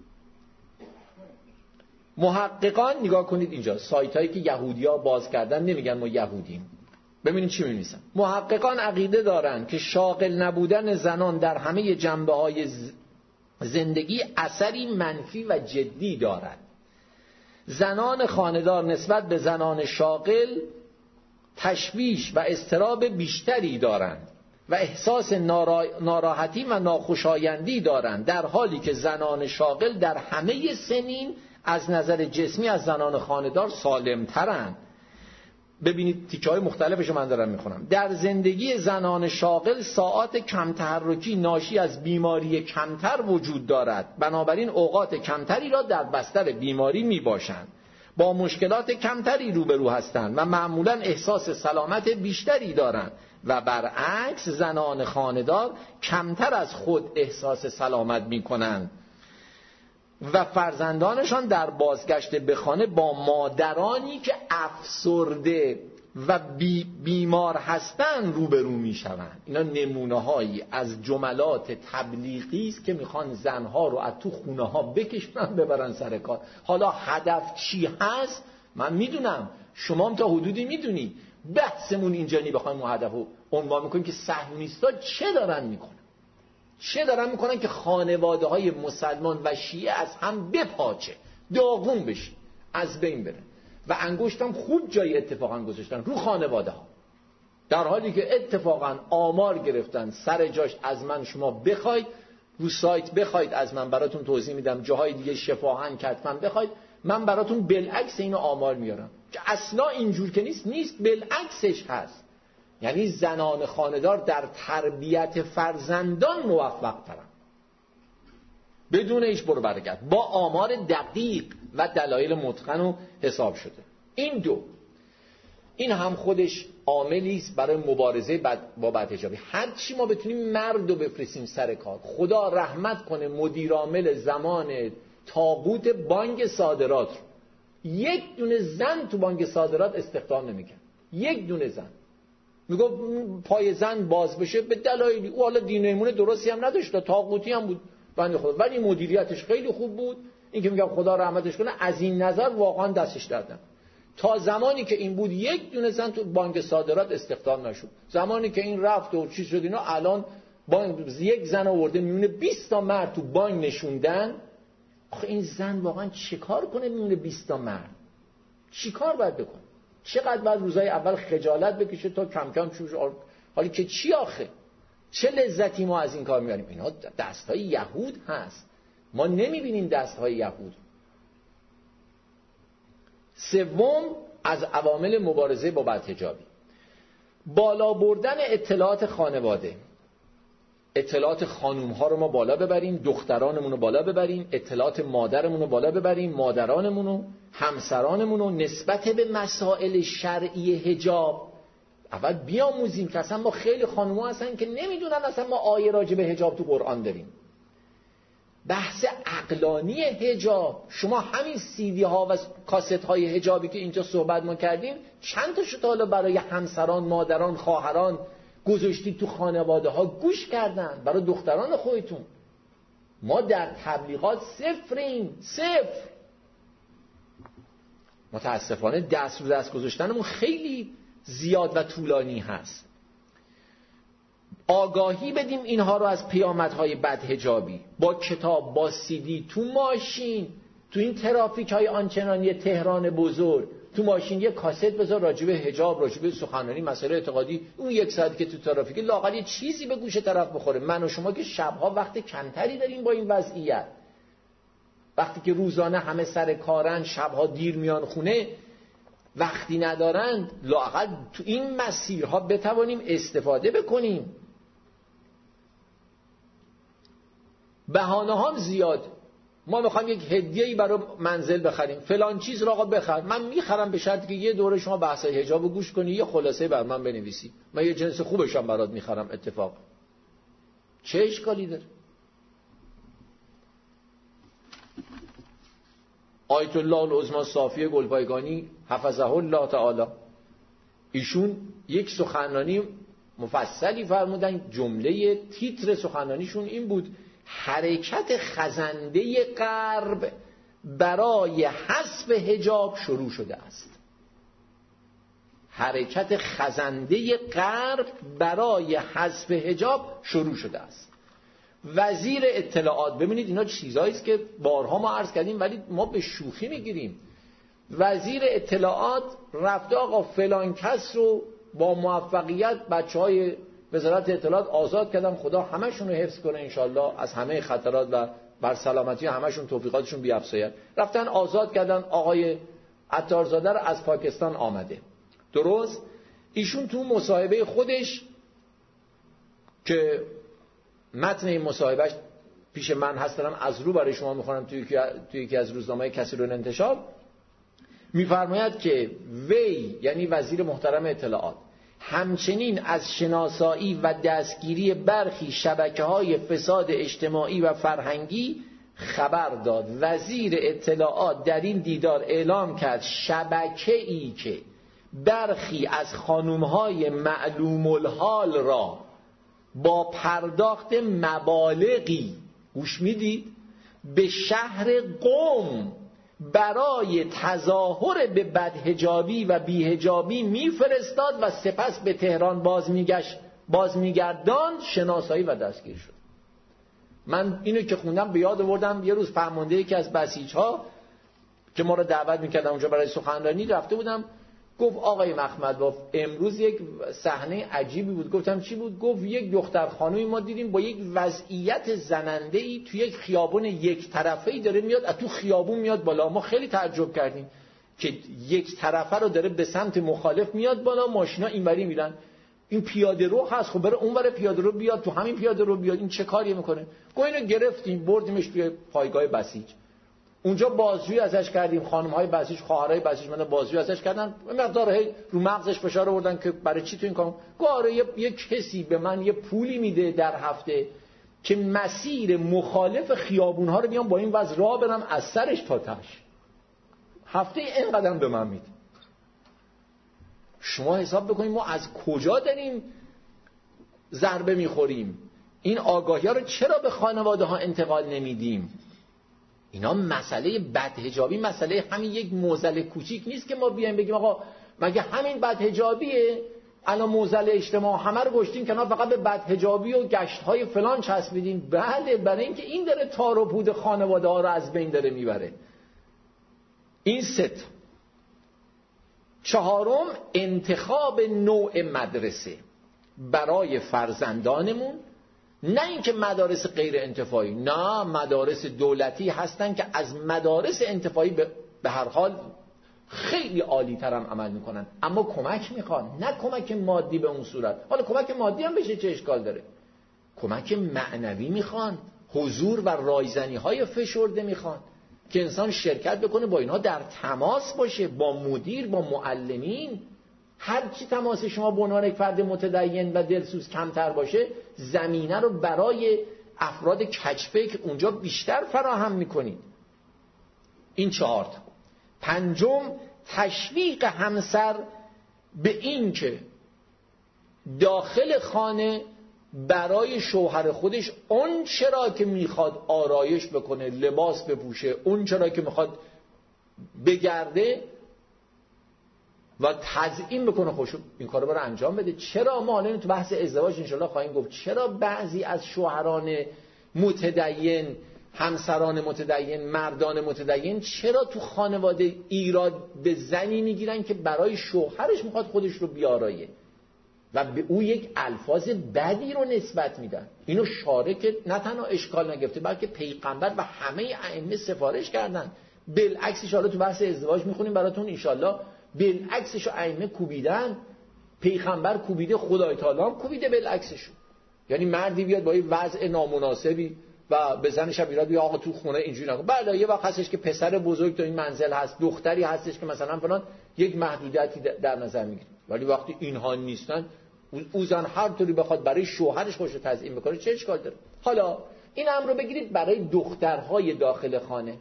محققان نگاه کنید اینجا سایت هایی که یهودی‌ها باز کردن، نمیگن ما یهودیم، ببینید چی می‌نویسن. محققان عقیده دارن که شاغل نبودن زنان در همه جنبه‌های زندگی اثری منفی و جدی دارد. زنان خانه‌دار نسبت به زنان شاغل تشویش و اضطراب بیشتری دارند و احساس ناراحتی و ناخوشایندی دارند، در حالی که زنان شاغل در همه سنین از نظر جسمی از زنان خانه‌دار سالم‌ترند. ببینید تیکه های مختلفش من دارم میخونم. در زندگی زنان شاغل ساعات کم تحرکی ناشی از بیماری کمتر وجود دارد، بنابراین اوقات کمتری را در بستر بیماری میباشند، با مشکلات کمتری روبرو هستند و معمولا احساس سلامت بیشتری دارند و برعکس زنان خانه‌دار کمتر از خود احساس سلامت میکنند و فرزندانشان در بازگشت به خانه با مادرانی که افسرده و بی بیمار هستند روبرو میشوند. اینا نمونه‌هایی از جملات تبلیغی است که میخوان زنها رو از تو خونه ها بکشونن ببرن سر کار. حالا هدف چی هست من میدونم، شما هم تا حدودی میدونی. بحثمون اینجا نی بخوایم اون هدف رو عنوان میکنیم که صهیونیست‌ها چه دارن میکنن، چه دارن میکنن که خانواده های مسلمان و شیعه از هم بپاچه، داغون بشه، از بین بره و انگشتم خوب جای اتفاقا گذاشتن رو خانواده ها، در حالی که اتفاقا آمار گرفتن سر جاش. از من شما بخواید رو سایت بخواید از من براتون توضیح میدم، جاهای دیگه شفاهن کتفن بخواید من براتون بالعکس اینو آمار میارم که اصلا اینجور که نیست نیست بالعکسش هست. یعنی زنان خانه‌دار در تربیت فرزندان موفق ترن بدون هیچ برو برگرد، با آمار دقیق و دلایل متقن و حساب شده. این دو این هم خودش عاملی است برای مبارزه با بدحجابی. هر چی ما بتونیم مرد رو بفرستیم سر کار، خدا رحمت کنه مدیر عامل زمان طاغوت بانک صادرات رو یک دونه زن تو بانک صادرات استخدام نمی‌کرد، یک دونه زن. میگه پای زن باز بشه به دلایلی، او حالا دین و ایمون درستی هم نداشت، طاغوتی هم بود بنده خدا، ولی مدیریتش خیلی خوب بود. این که میگم خدا رحمتش کنه از این نظر واقعا دستش دادن. تا زمانی که این بود یک دونه زن تو بانک صادرات استخدام نشد. زمانی که این رفت و چیز شد اینا، الان بانک یک زن آورده میونه بیست تا مرد تو بانک نشوندن. آخه این زن واقعا چیکار کنه میونه بیست تا مرد؟ چیکار باید بکنه؟ چقدر بعد روزای اول خجالت بکشه تا کم کم چوش آر... حالی که چی آخه؟ چه لذتی ما از این کار میاریم؟ اینا دستهای یهود هست، ما نمیبینیم دستهای یهود. سوم از عوامل مبارزه با بدحجابی، بالا بردن اطلاعات خانواده. اطلاعات خانوم ها رو ما بالا ببریم، دخترانمون رو بالا ببریم، اطلاعات مادرمون رو بالا ببریم، مادرانمون رو، همسرانمون رو نسبت به مسائل شرعی حجاب. اول بیاموزیم که اصلا ما خیلی خانوما هستن که نمیدونن اصلا ما آیه راجع به حجاب تو قرآن داریم. بحث عقلانی حجاب، شما همین سیدی ها و کاست های حجابی که اینجا صحبت ما کردیم چند تا شد حالا برای همسران، مادران، خواهران گذاشتید تو خانواده ها گوش کردن، برای دختران خودتون. ما در تبلیغات صفریم، صفر. متاسفانه دست رو دست گذاشتنمون خیلی زیاد و طولانی هست. آگاهی بدیم اینها رو از پیامدهای بدحجابی، با کتاب، با سیدی، تو ماشین، تو این ترافیک های آنچنانی تهران بزرگ، تو ماشین یه کاست بذار راجع به حجاب، راجع به سخنرانی، مسائل اعتقادی. اون یک ساعتی که تو ترافیک لااقل یه چیزی به گوش طرف بخوره. من و شما که شبها وقت کمتری داریم با این وضعیت، وقتی که روزانه همه سر کارن، شبها دیر میان خونه، وقتی ندارند، لااقل تو این مسیرها بتوانیم استفاده بکنیم. بهانه هم زیاد. ما میخوایم یک هدیه‌ای برای منزل بخریم، فلان چیز رو آقا بخر. من میخرم به شرطی که یه دوره شما بحث حجاب رو گوش کنی، یه خلاصه بر من بنویسی، من یه جنس خوبش هم برات میخرم. اتفاق چه اشکالی داره؟ آیت الله العظمی صافی گلپایگانی حفظه الله تعالی، ایشون یک سخنرانی مفصلی فرمودن. جمله تیتر سخنرانیشون این بود: حرکت خزنده غرب برای حذف حجاب شروع شده است. حرکت خزنده غرب برای حذف حجاب شروع شده است. وزیر اطلاعات، ببینید اینا چیزایی است که بارها ما عرض کردیم ولی ما به شوخی میگیریم. وزیر اطلاعات رفته آقا فلان کس رو با موفقیت بچهای وزارت اطلاعات آزاد کردن، خدا همشون رو حفظ کنه انشالله از همه خطرات و بر سلامتی همشون توفیقاتشون بیفزاید. رفتن آزاد کردن آقای عطارزاده رو، از پاکستان آمده. درست؟ ایشون تو مصاحبه خودش که متن این مصاحبهش پیش من هست، دارم از رو برای شما میخونم توی توی یکی از روزنامه‌های کثیر انتشار، میفرماید که وی، یعنی وزیر محترم اطلاعات، همچنین از شناسایی و دستگیری برخی شبکه‌های فساد اجتماعی و فرهنگی خبر داد. وزیر اطلاعات در این دیدار اعلام کرد شبکه‌ای که برخی از خانم‌های معلوم الحال را با پرداخت مبالغی، گوش میدید، به شهر قم برای تظاهر به بدحجابی و بیحجابی میفرستاد و سپس به تهران باز میگشت باز میگردان شناسایی و دستگیر شد. من اینو که خوندم به یاد آوردم یه روز فرمانده یکی از بسیج‌ها که ما رو دعوت میکردن اونجا برای سخنرانی، رفته بودم، گفت آقای مخمدباف امروز یک صحنه عجیبی بود. گفتم چی بود؟ گفت یک دختر خانومی ما دیدیم با یک وضعیت زننده‌ای توی یک خیابون یک طرفه‌ای داره میاد، از تو خیابون میاد بالا. ما خیلی تعجب کردیم که یک طرفه رو داره به سمت مخالف میاد بالا، ماشینا اینوری میرن. این پیاده رو هست، خب بره اونور پیاده رو بیاد، تو همین پیاده رو بیاد، این چه کاری میکنه؟ گفت اینو گرفتیم بردیمش توی پایگاه بسیج. اونجا بازجویی ازش کردیم، خانم‌های بسیج، خواهرای بسیج من بازجویی ازش کردن، مقدار هی رو مغزش فشار آوردن که برای چی تو این کارو؟ گاره یه یک کسی به من یه پولی میده در هفته که مسیر مخالف خیابون‌ها رو بیام با این وضع راه برم از سرش تا تاش. هفته این قدم به من میده. شما حساب بکنید ما از کجا داریم ضربه میخوریم؟ این آگاهی‌ها رو چرا به خانواده‌ها انتقال نمیدیم؟ اینا مسئله بدحجابی مسئله همین یک معضل کوچیک نیست که ما بیایم بگیم آقا مگه همین بدحجابیه، الان معضل اجتماع همه رو گشتیم کنار، فقط به بدحجابی و گشت‌های فلان چسبیدیم. بله، برای اینکه این داره تار و پود خانواده‌ها رو از بین داره میبره. این ست. چهارم، انتخاب نوع مدرسه برای فرزندانمون. نه اینکه مدارس غیر انتفاعی، نه، مدارس دولتی هستن که از مدارس انتفاعی به هر حال خیلی عالی تر هم عمل میکنن، اما کمک میخوان، نه کمک مادی به اون صورت. حالا کمک مادی هم بشه چه اشکال داره؟ کمک معنوی میخوان، حضور و رایزنی های فشرده میخوان که انسان شرکت بکنه، با اینها در تماس باشه، با مدیر، با معلمین. هر چی تماس شما به عنوان یک فرد متدین و دلسوز کمتر باشه، زمینه رو برای افراد کج‌فکر اونجا بیشتر فراهم میکنید. این چهار تا. پنجم، تشویق همسر به این که داخل خانه برای شوهر خودش اون چرا که میخواد آرایش بکنه، لباس بپوشه، اون چرا که میخواد بگرده و تزیین بکنه خوشو این کارو برای انجام بده. چرا ما الان تو بحث ازدواج انشالله خواهیم گفت چرا بعضی از شوهران متدین، همسران متدین، مردان متدین چرا تو خانواده ایراد به زنی میگیرن که برای شوهرش میخواد خودش رو بیارایه و به او یک الفاظ بدی رو نسبت میدن. اینو شارع که نه تنها اشکال نگرفته بلکه پیغمبر و همه ائمه سفارش کردن. بالعکسش حالا تو بحث ازدواج میخونیم براتون انشالله، بالعکسش ائمه کوبیدن، پیغمبر کوبیده، خدای تعالی هم کوبیده بالعکسش. یعنی مردی بیاد با این وضع نامناسبی و به زنش هم ایراد بیا آقا تو خونه اینجوری نکن. بله یه وقت هستش که پسر بزرگ تو این منزل هست، دختری هستش که مثلا فلان یک محدودیتی در نظر میگیره، ولی وقتی اینها نیستن او زن هر طوری بخواد برای شوهرش خوشو تزیین بکنه چه اشکال داره؟ حالا این امر رو بگیرید برای دخترهای داخل خانه،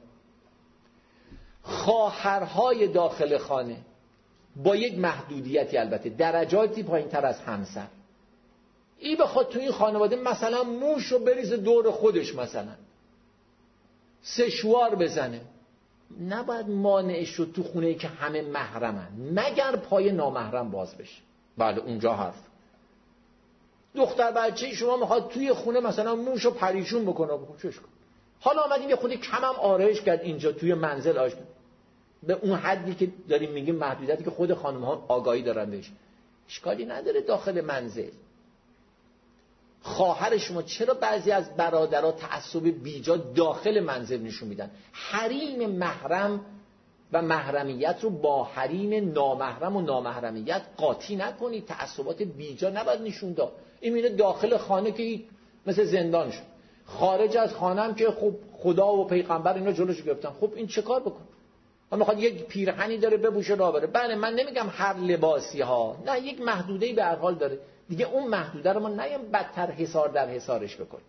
خواهرهای داخل خانه با یک محدودیتی، البته درجاتی پایین‌تر از همسر. ای بخواد تو این خانواده مثلا موش رو بریزه دور خودش، مثلا سشوار بزنه، نباید مانعش رو تو خونه که همه محرمن مگر پای نامحرم باز بشه. بله اونجا حرف. دختر بچه شما میخواد توی خونه مثلا موش رو پریشون بکنه، بکن چش کن. حالا آمدیم یه خود کمم آرایش کرد اینجا توی منزل آش به اون حدی که داریم میگیم محدودیتی که خود خانم ها آگاهی دارن بهش، اشکالی نداره داخل منزل. خواهر شما چرا بعضی از برادرها تعصب بیجا داخل منزل نشون میدن؟ حریم محرم و محرمیت رو با حریم نامحرم و نامحرمیت قاطی نکنید. تعصبات بیجا نباید نشون داد. این میره داخل خانه که مثل زندان شد، خارج از خانه هم که خب خدا و پیغمبر اینا جلوش گرفتن. خب این چه کار بکن؟ من میخواد یک پیرهنی داره بپوشه راه بره. بله من نمیگم هر لباسی ها، نه یک محدوده‌ای به هر حال داره دیگه. اون محدوده رو ما نیم بدتر حصار در حصارش بکنیم.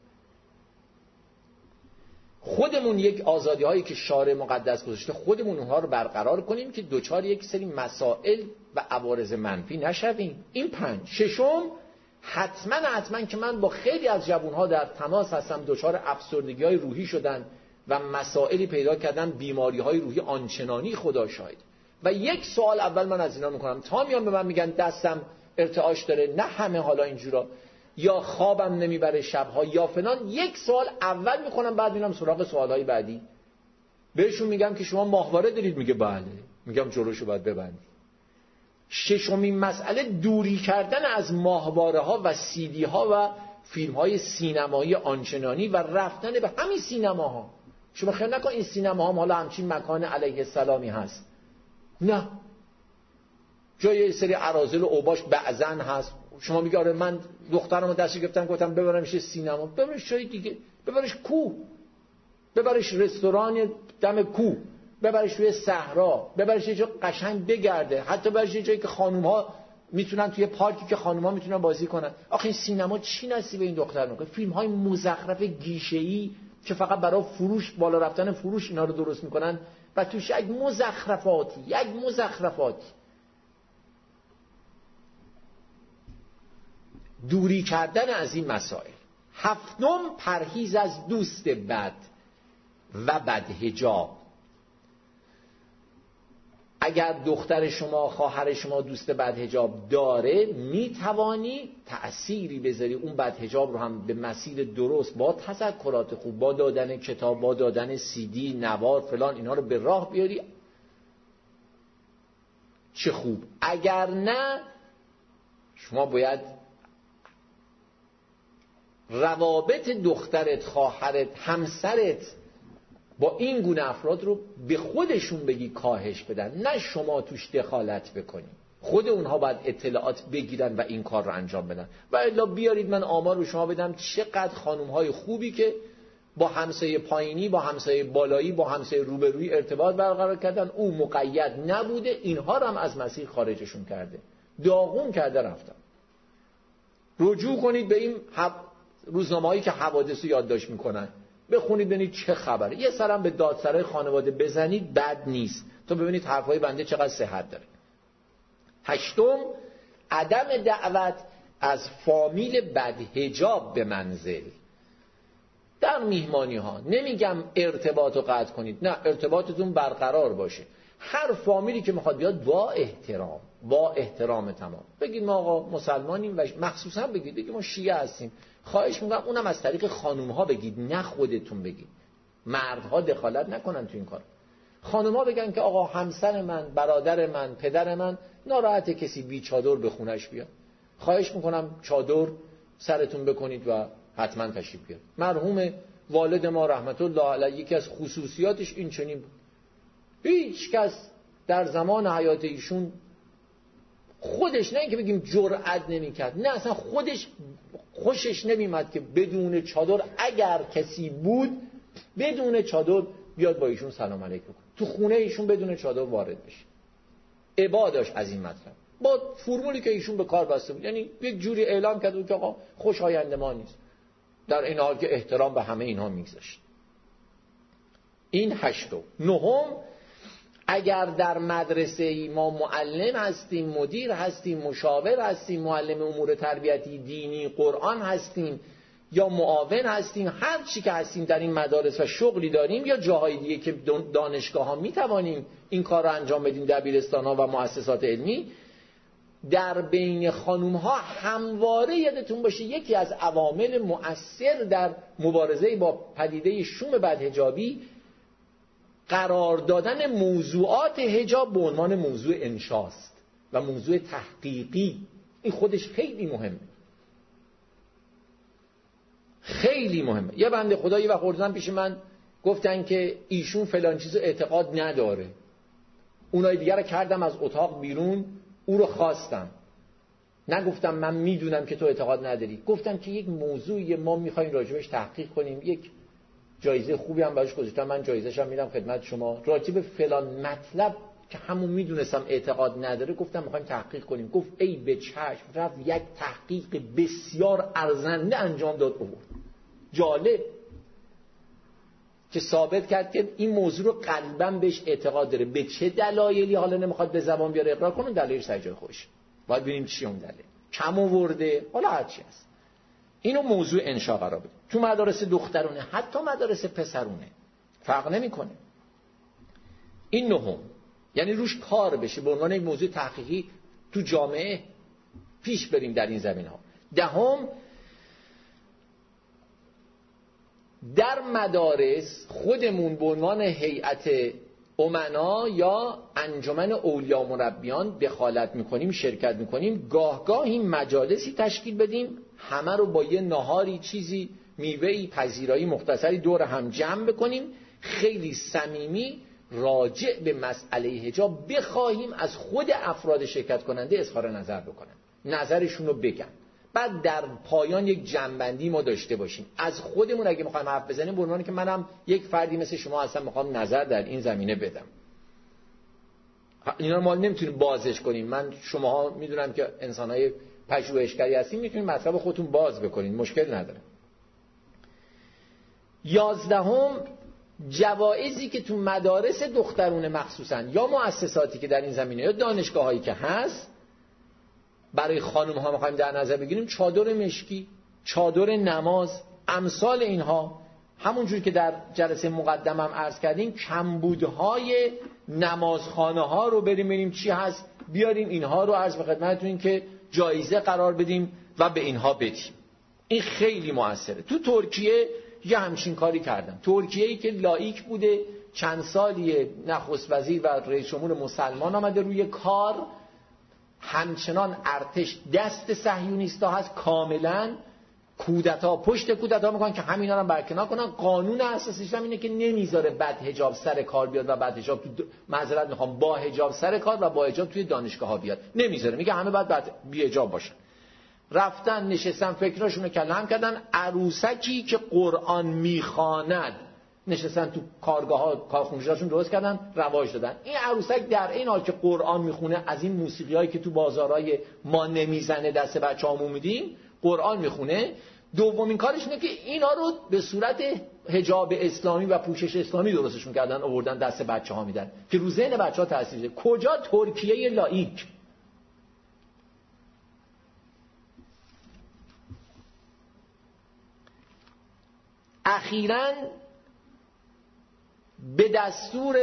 خودمون یک آزادی هایی که شارع مقدس گذاشته خودمون اونها رو برقرار کنیم که دوچار یک سری مسائل و عوارض منفی نشویم. این پنج. ششم، حتما حتما که من با خیلی از جوانها در تماس هستم، دوچار افسردگی های روحی شدن و مسائلی پیدا کردن، بیماری های روحی آنچنانی خدا شاهد. و یک سوال اول من از اینا میکنم تا میان به من میگن دستم ارتعاش داره، نه همه حالا اینجورا، یا خوابم نمیبره شبها یا فلان، یک سوال اول میکنم بعد میرم سراغ سوالهای بعدی. بهشون میگم که شما ماهواره دارید؟ میگه بله. میگم جلوشو باید ببندی. ششمین مسئله دوری کردن از ماهواره ها و سیدی ها و فیلم های سینمایی آنچنانی و رفتن به همین سینماها. شما خیال نکن این سینما هم حالا همچین مکان علیه السلامی هست، نه، جای سری اراذل و اوباش بعضن هست. شما میگه آره من دخترمو دستش گرفتم گفتم ببرمش سینما، ببرش جای دیگه، ببرش کو، ببرش رستوران دم کو، ببرش روی صحرا، ببرش یه جا قشنگ بگرده، حتی ببرش یه جایی که خانوم‌ها میتونن توی پارکی که خانوم‌ها میتونن بازی کنن. آخه این سینما چی نصیب این دختر میکنه؟ فیلم‌های مزخرف گیشه‌ای که فقط برای فروش، بالا رفتن فروش اینا رو درست میکنن و توش یک مزخرفاتی یک مزخرفاتی دوری کردن از این مسائل. هفتم، پرهیز از دوست بد و بدحجاب. اگر دختر شما، خواهر شما دوست بدحجاب داره، میتوانی تأثیری بذاری اون بدحجاب رو هم به مسیر درست با تذکرات خوب، با دادن کتاب، با دادن سی دی، نوار، فلان، اینا رو به راه بیاری. چه خوب. اگر نه، شما باید روابط دخترت، خواهرت، همسرت با این گونه افراد رو به خودشون بگی کاهش بدن، نه شما توش دخالت بکنی. خود اونها باید اطلاعات بگیرن و این کار رو انجام بدن. و الا بیارید من آمار رو شما بدم چقدر خانم‌های خوبی که با همسایه پایینی، با همسایه بالایی، با همسایه روبرویی ارتباط برقرار کردن، او مقید نبوده، اینها رو هم از مسیر خارجشون کرده. داغون کرده رفتم. رجوع کنید به این حب... روزنامه‌هایی که حوادث رو یادداشت میکنن، بخونید ببینید چه خبره. یه سرم به دادسرای خانواده بزنید بد نیست تا ببینید حرفای بنده چقدر صحت داره. هشتم، عدم دعوت از فامیل بدحجاب به منزل در میهمانی ها. نمیگم ارتباط رو قطع کنید، نه، ارتباطتون برقرار باشه. هر فامیلی که میخواد بیاد با احترام، با احترام تمام بگید ما آقا مسلمانیم، و مخصوصا بگید بگید ما شیعه هستیم. خواهش میکنم اونم از طریق خانوم ها بگید، نه خودتون بگید. مردها دخالت نکنن تو این کار. خانوم ها بگن که آقا همسر من، برادر من، پدر من ناراحته کسی بی چادر به خونش بیاد، خواهش میکنم چادر سرتون بکنید و حتما تشریف بیارید. مرحوم والد ما رحمت الله علیه یکی از خصوصیاتش این چنین بود. هیچ کس در زمان حیات ایشون خودش، نه اینکه بگیم جرأت نمیکرد، نه اصلا خودش خوشش نمیمد که بدون چادر، اگر کسی بود بدون چادر بیاد با ایشون سلام علیک بکنه، تو خونه ایشون بدون چادر وارد بشه. ابا داشت از این مطلب، با فرمولی که ایشون به کار بسته بود. یعنی یک جوری اعلام کرده بود که آقا خوشایند ما نیست، در این حال که احترام به همه اینها میگذاشت. این هشتم. نهم، اگر در مدرسه ای ما معلم هستیم، مدیر هستیم، مشاور هستیم، معلم امور تربیتی دینی قرآن هستیم، یا معاون هستیم، هر چی که هستیم در این مدارس و شغلی داریم، یا جاهای دیگه که دانشگاه ها می توانیم این کار رو انجام بدیم، دبیرستان ها و مؤسسات علمی، در بین خانوم ها همواره یادتون باشه یکی از عوامل مؤثر در مبارزه با پدیده شوم بدحجابی قرار دادن موضوعات حجاب به عنوان موضوع انشاست و موضوع تحقیقی. این خودش خیلی مهمه، خیلی مهمه. یه بنده خدایی و خوردن پیش من گفتن که ایشون فلان چیزو اعتقاد نداره، اونای دیگر رو کردم از اتاق بیرون، او رو خواستم، نگفتم من میدونم که تو اعتقاد نداری، گفتم که یک موضوعی ما میخوایم راجبش تحقیق کنیم، یک جایزه خوبی هم براش گذاشتم، من جایزه‌ش هم میدم خدمت شما، راجب فلان مطلب که همون میدونستم اعتقاد نداره، گفتم میخوایم تحقیق کنیم. گفت ای به چشم، رفت یک تحقیق بسیار ارزنده انجام داد آورد، جالب، که ثابت کرد که این موضوع رو قلباً بهش اعتقاد داره. به چه دلایلی حالا نمیخواد به زبان بیاره اقرار کنه، دلیلش سر جای خودش، باید ببینیم چی اون دلیل، کم آورده، حالا هر چی هست. اینو موضوع انشا قرار بده. تو مدارس دخترونه، حتی مدارس پسرونه، فرق نمیکنه. این نهم، یعنی روش کار بشه، به عنوان یک موضوع تحقیقی تو جامعه پیش بریم در این زمینه ها. دهم، در مدارس خودمون به عنوان هیئت امنا یا انجمن اولیا مربیان دخالت میکنیم، شرکت میکنیم، گاه گاه این مجالسی تشکیل بدیم، همه رو با یه نهاری، چیزی، میوهی، پذیرایی مختصری دور هم جمع بکنیم، خیلی صمیمی راجع به مسئله حجاب بخواهیم از خود افراد شرکت کننده اظهار نظر بکنن، نظرشون رو بگن، بعد در پایان یک جنبندی ما داشته باشیم از خودمون. اگه میخوایم حرف بزنیم به عنوان که منم یک فردی مثل شما هستم میخوام نظر در این زمینه بدم، اینا ما نمیتونیم بازش کنیم. من شماها میدونم که انسانهای پژوهشگری هستیم، میتونید مطلب خودتون باز بکنید، مشکل نداره. یازدهم، جوایزی که تو مدارس دخترونه مخصوصا یا مؤسساتی که در این زمینه یا دانشگاهایی که هست برای خانم ها میخوایم در نظر بگیریم، چادر مشکی، چادر نماز، امثال اینها. همونجور که در جلسه مقدم هم عرض کردیم، کمبودهای نمازخانه ها رو بریم ببینیم چی هست، بیاریم اینها رو عرض به خدمتتون که جایزه قرار بدیم و به اینها بدیم. این خیلی موثره. تو ترکیه یه همچین کاری کردن. ترکیه‌ای که لاییک بوده، چند سالی نخست وزیر و رئیس جمهور مسلمان آمده روی کار، همچنان ارتش دست صهیونیستا هست، کاملا کودتا پشت کودتا میکنن که همینا رو برکنار کنن. قانون اساسیش هم اینه که نمیذاره بد حجاب سر کار بیاد و بد حجاب تو معذرت میخوام با حجاب سر کار و با حجاب توی دانشگاه ها بیاد، نمیذاره، میگه همه باید بعد بی حجاب باشن. رفتن نشستن فکراشونو کلم کردن، عروسکی که قرآن میخواند نشستن تو کارگاه ها کارخونه‌هاشون درست کردن رواج دادن. این عروسک در این حال که قرآن میخونه از این موسیقیایی که تو بازارهای ما نمیزنه دست بچه‌هامون میدیم قرآن میخونه، دومین کارش اینه که اینا رو به صورت حجاب اسلامی و پوشش اسلامی درستشون کردن آوردن دست بچه‌ها میدن که رو ذهن بچه‌ها تاثیر بذاره. کجا ترکیه لایک؟ اخیراً به دستور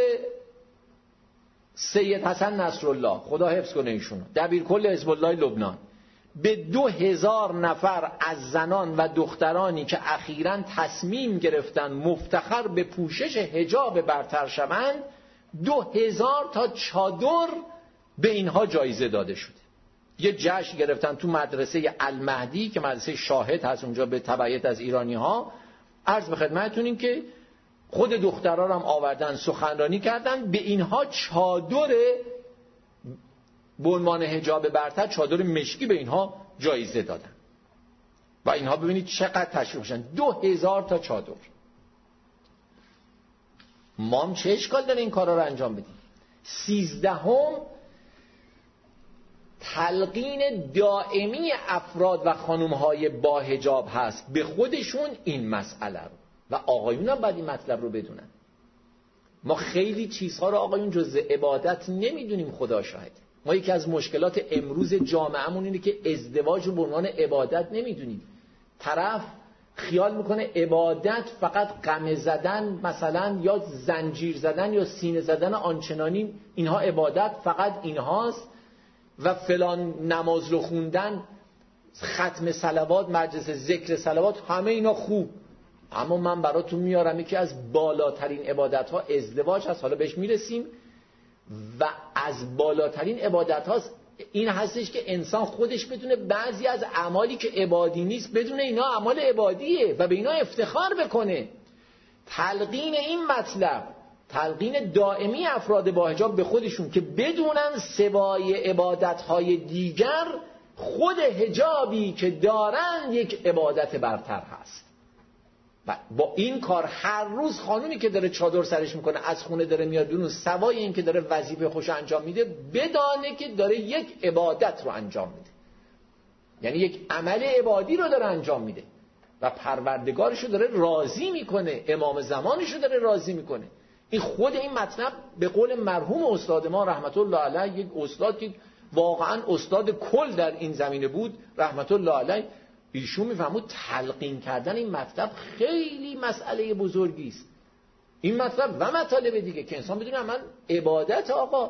سید حسن نصرالله خدا حفظ کنه ایشونو، دبیرکل حزب الله لبنان، به دو هزار نفر از زنان و دخترانی که اخیراً تصمیم گرفتن مفتخر به پوشش حجاب برتر شوند، دو هزار تا چادر به اینها جایزه داده شده. یه جشن گرفتن تو مدرسه المهدی که مدرسه شاهد هست اونجا به تبعیت از ایرانی ها. عرض به خدمتتون این که خود دخترها رو هم آوردن سخنرانی کردن، به اینها چادر به عنوان حجاب برتر، چادر مشکی به اینها جایزه دادن و اینها ببینید چقدر تشویق شدن، دو هزار تا چادر. ما هم چه اشکال داره این کارا رو انجام بدیم؟ سیزدهم تلقین دائمی افراد و خانم‌های با حجاب هست به خودشون این مسئله رو، و آقایون هم باید این مطلب رو بدونن. ما خیلی چیزها رو آقایون جز عبادت نمیدونیم، خدا شاهد. ما یکی از مشکلات امروز جامعهمون اینه که ازدواج رو به عنوان عبادت نمیدونیم. طرف خیال میکنه عبادت فقط قمه زدن مثلا یا زنجیر زدن یا سینه زدن آنچنانی، اینها عبادت فقط اینهاست و فلان نماز رو خوندن، ختم صلوات، مجلس ذکر صلوات، همه اینا خوب. اما من براتون میارم یکی از بالاترین عبادت ها ازدواج هست، حالا بهش میرسیم، و از بالاترین عبادت هاست این هستش که انسان خودش بدونه بعضی از اعمالی که عبادی نیست بدونه اینا اعمال عبادیه و به اینا افتخار بکنه. تلقین این مطلب، تلقین دائمی افراد با حجاب به خودشون که بدونن سوای عبادت های دیگر خود حجابی که دارن یک عبادت برتر هست. و با این کار هر روز خانومی که داره چادر سرش میکنه از خونه داره میاد بیرون، سوای این که داره وظیفه خوش انجام میده، بدانه که داره یک عبادت رو انجام میده، یعنی یک عمل عبادی رو داره انجام میده و پروردگارش رو داره راضی میکنه، امام زمانش رو داره راضی میکنه. این خود این مطلب به قول مرحوم استاد ما رحمت الله علیه، یک استاد که واقعا استاد کل در این زمینه بود رحمت الله علیه، ایشون میفهمود تلقین کردن این مطلب خیلی مسئله بزرگی است. این مطلب و مطالب دیگه که انسان بدونه من عبادت، آقا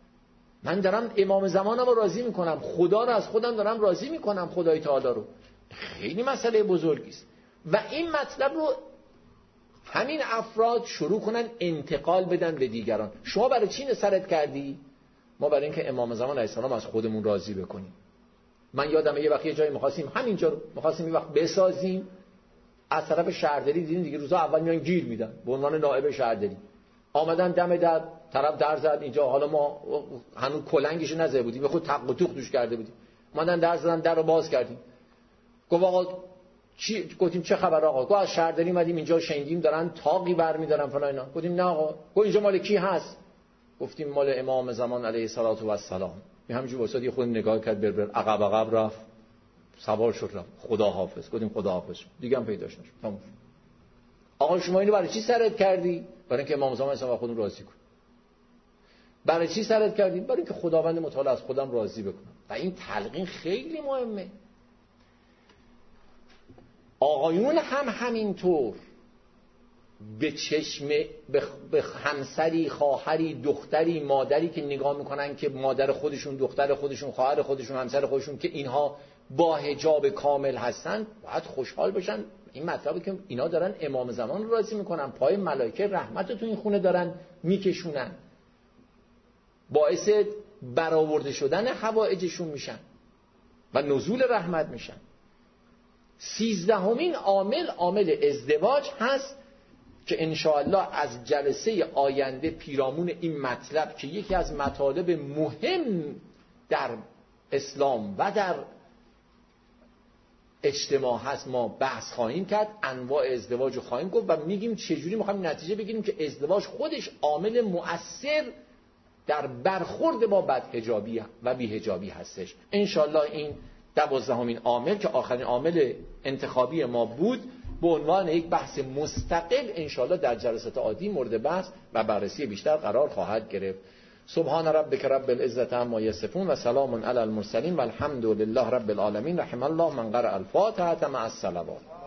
من دارم امام زمانم رو راضی میکنم، خدا رو از خودم دارم راضی میکنم، خدای تعالی رو، خیلی مسئله بزرگی است. و این مطلب رو همین افراد شروع کنن انتقال بدن به دیگران. شما برای چی نصرت کردی؟ ما برای اینکه امام زمان علیه السلام از خودمون راضی بکنیم. من یادمه یه وقت یه جایی می‌خواستیم همینجا رو می‌خواستیم یه وقت بسازیم، از طرف شهرداری دیدیم دیگه روزا اول میان گیر میدن به عنوان نائب شهرداری، آمدن دم در طرف در زد اینجا، حالا ما هنوز کلنگش نزده بودیم، به خود تق و توق دوش کرده بودیم، اومدن در زدن، در رو باز کردیم، گفت آقا چی؟ گفتیم چه خبر آقا؟ گفت از شهرداری اومدیم اینجا شنیدیم دارن تاقی برمی‌دارن فلان اینا. گفتیم نه آقا. گفت اینجا مال کی هست؟ گفتیم مال امام زمان علیه السلام. می همینجوری واسه یه خود نگاه کرد، بر بر عقب عقب رفت، سوار شد رفت. خدا حافظ. گفتیم خدا حافظ. دیگه هم پیداش نشد. تموم. آقا شما اینو برای چی سرت کردی؟ برای اینکه امام زمان اسلام خودمون راضی کنه. برای چی سرت کردی؟ برای اینکه خداوند متعال از خودم راضی بکنم. و این تلقین خیلی مهمه. آقایون هم همینطور به چشم به همسری، خواهری، دختری، مادری که نگاه میکنن که مادر خودشون، دختر خودشون، خواهر خودشون، همسر خودشون که اینها با حجاب کامل هستن، باید خوشحال بشن. این مطلبی که اینا دارن امام زمان رو راضی میکنن، پای ملائکه رحمت رو تو این خونه دارن میکشونن، باعث برآورده شدن حوائجشون میشن و نزول رحمت میشن. سیزدهمین عامل عامل ازدواج هست که انشاءالله از جلسه آینده پیرامون این مطلب که یکی از مطالب مهم در اسلام و در اجتماع هست ما بحث خواهیم کرد، انواع ازدواج رو خواهیم گفت و میگیم چجوری میخوایم نتیجه بگیریم که ازدواج خودش عامل مؤثر در برخورد با بدحجابی و بی‌حجابی هستش. انشالله این دوازدهمین عامل که آخرین عامل انتخابی ما بود به عنوان یک بحث مستقل انشالله در جلسات عادی مورد بحث و بررسی بیشتر قرار خواهد گرفت. سبحان ربک رب العزة عما یصفون و سلام علی المرسلین و الحمد لله رب العالمین. رحم الله من قرأ الفاتحة مع الصلوات.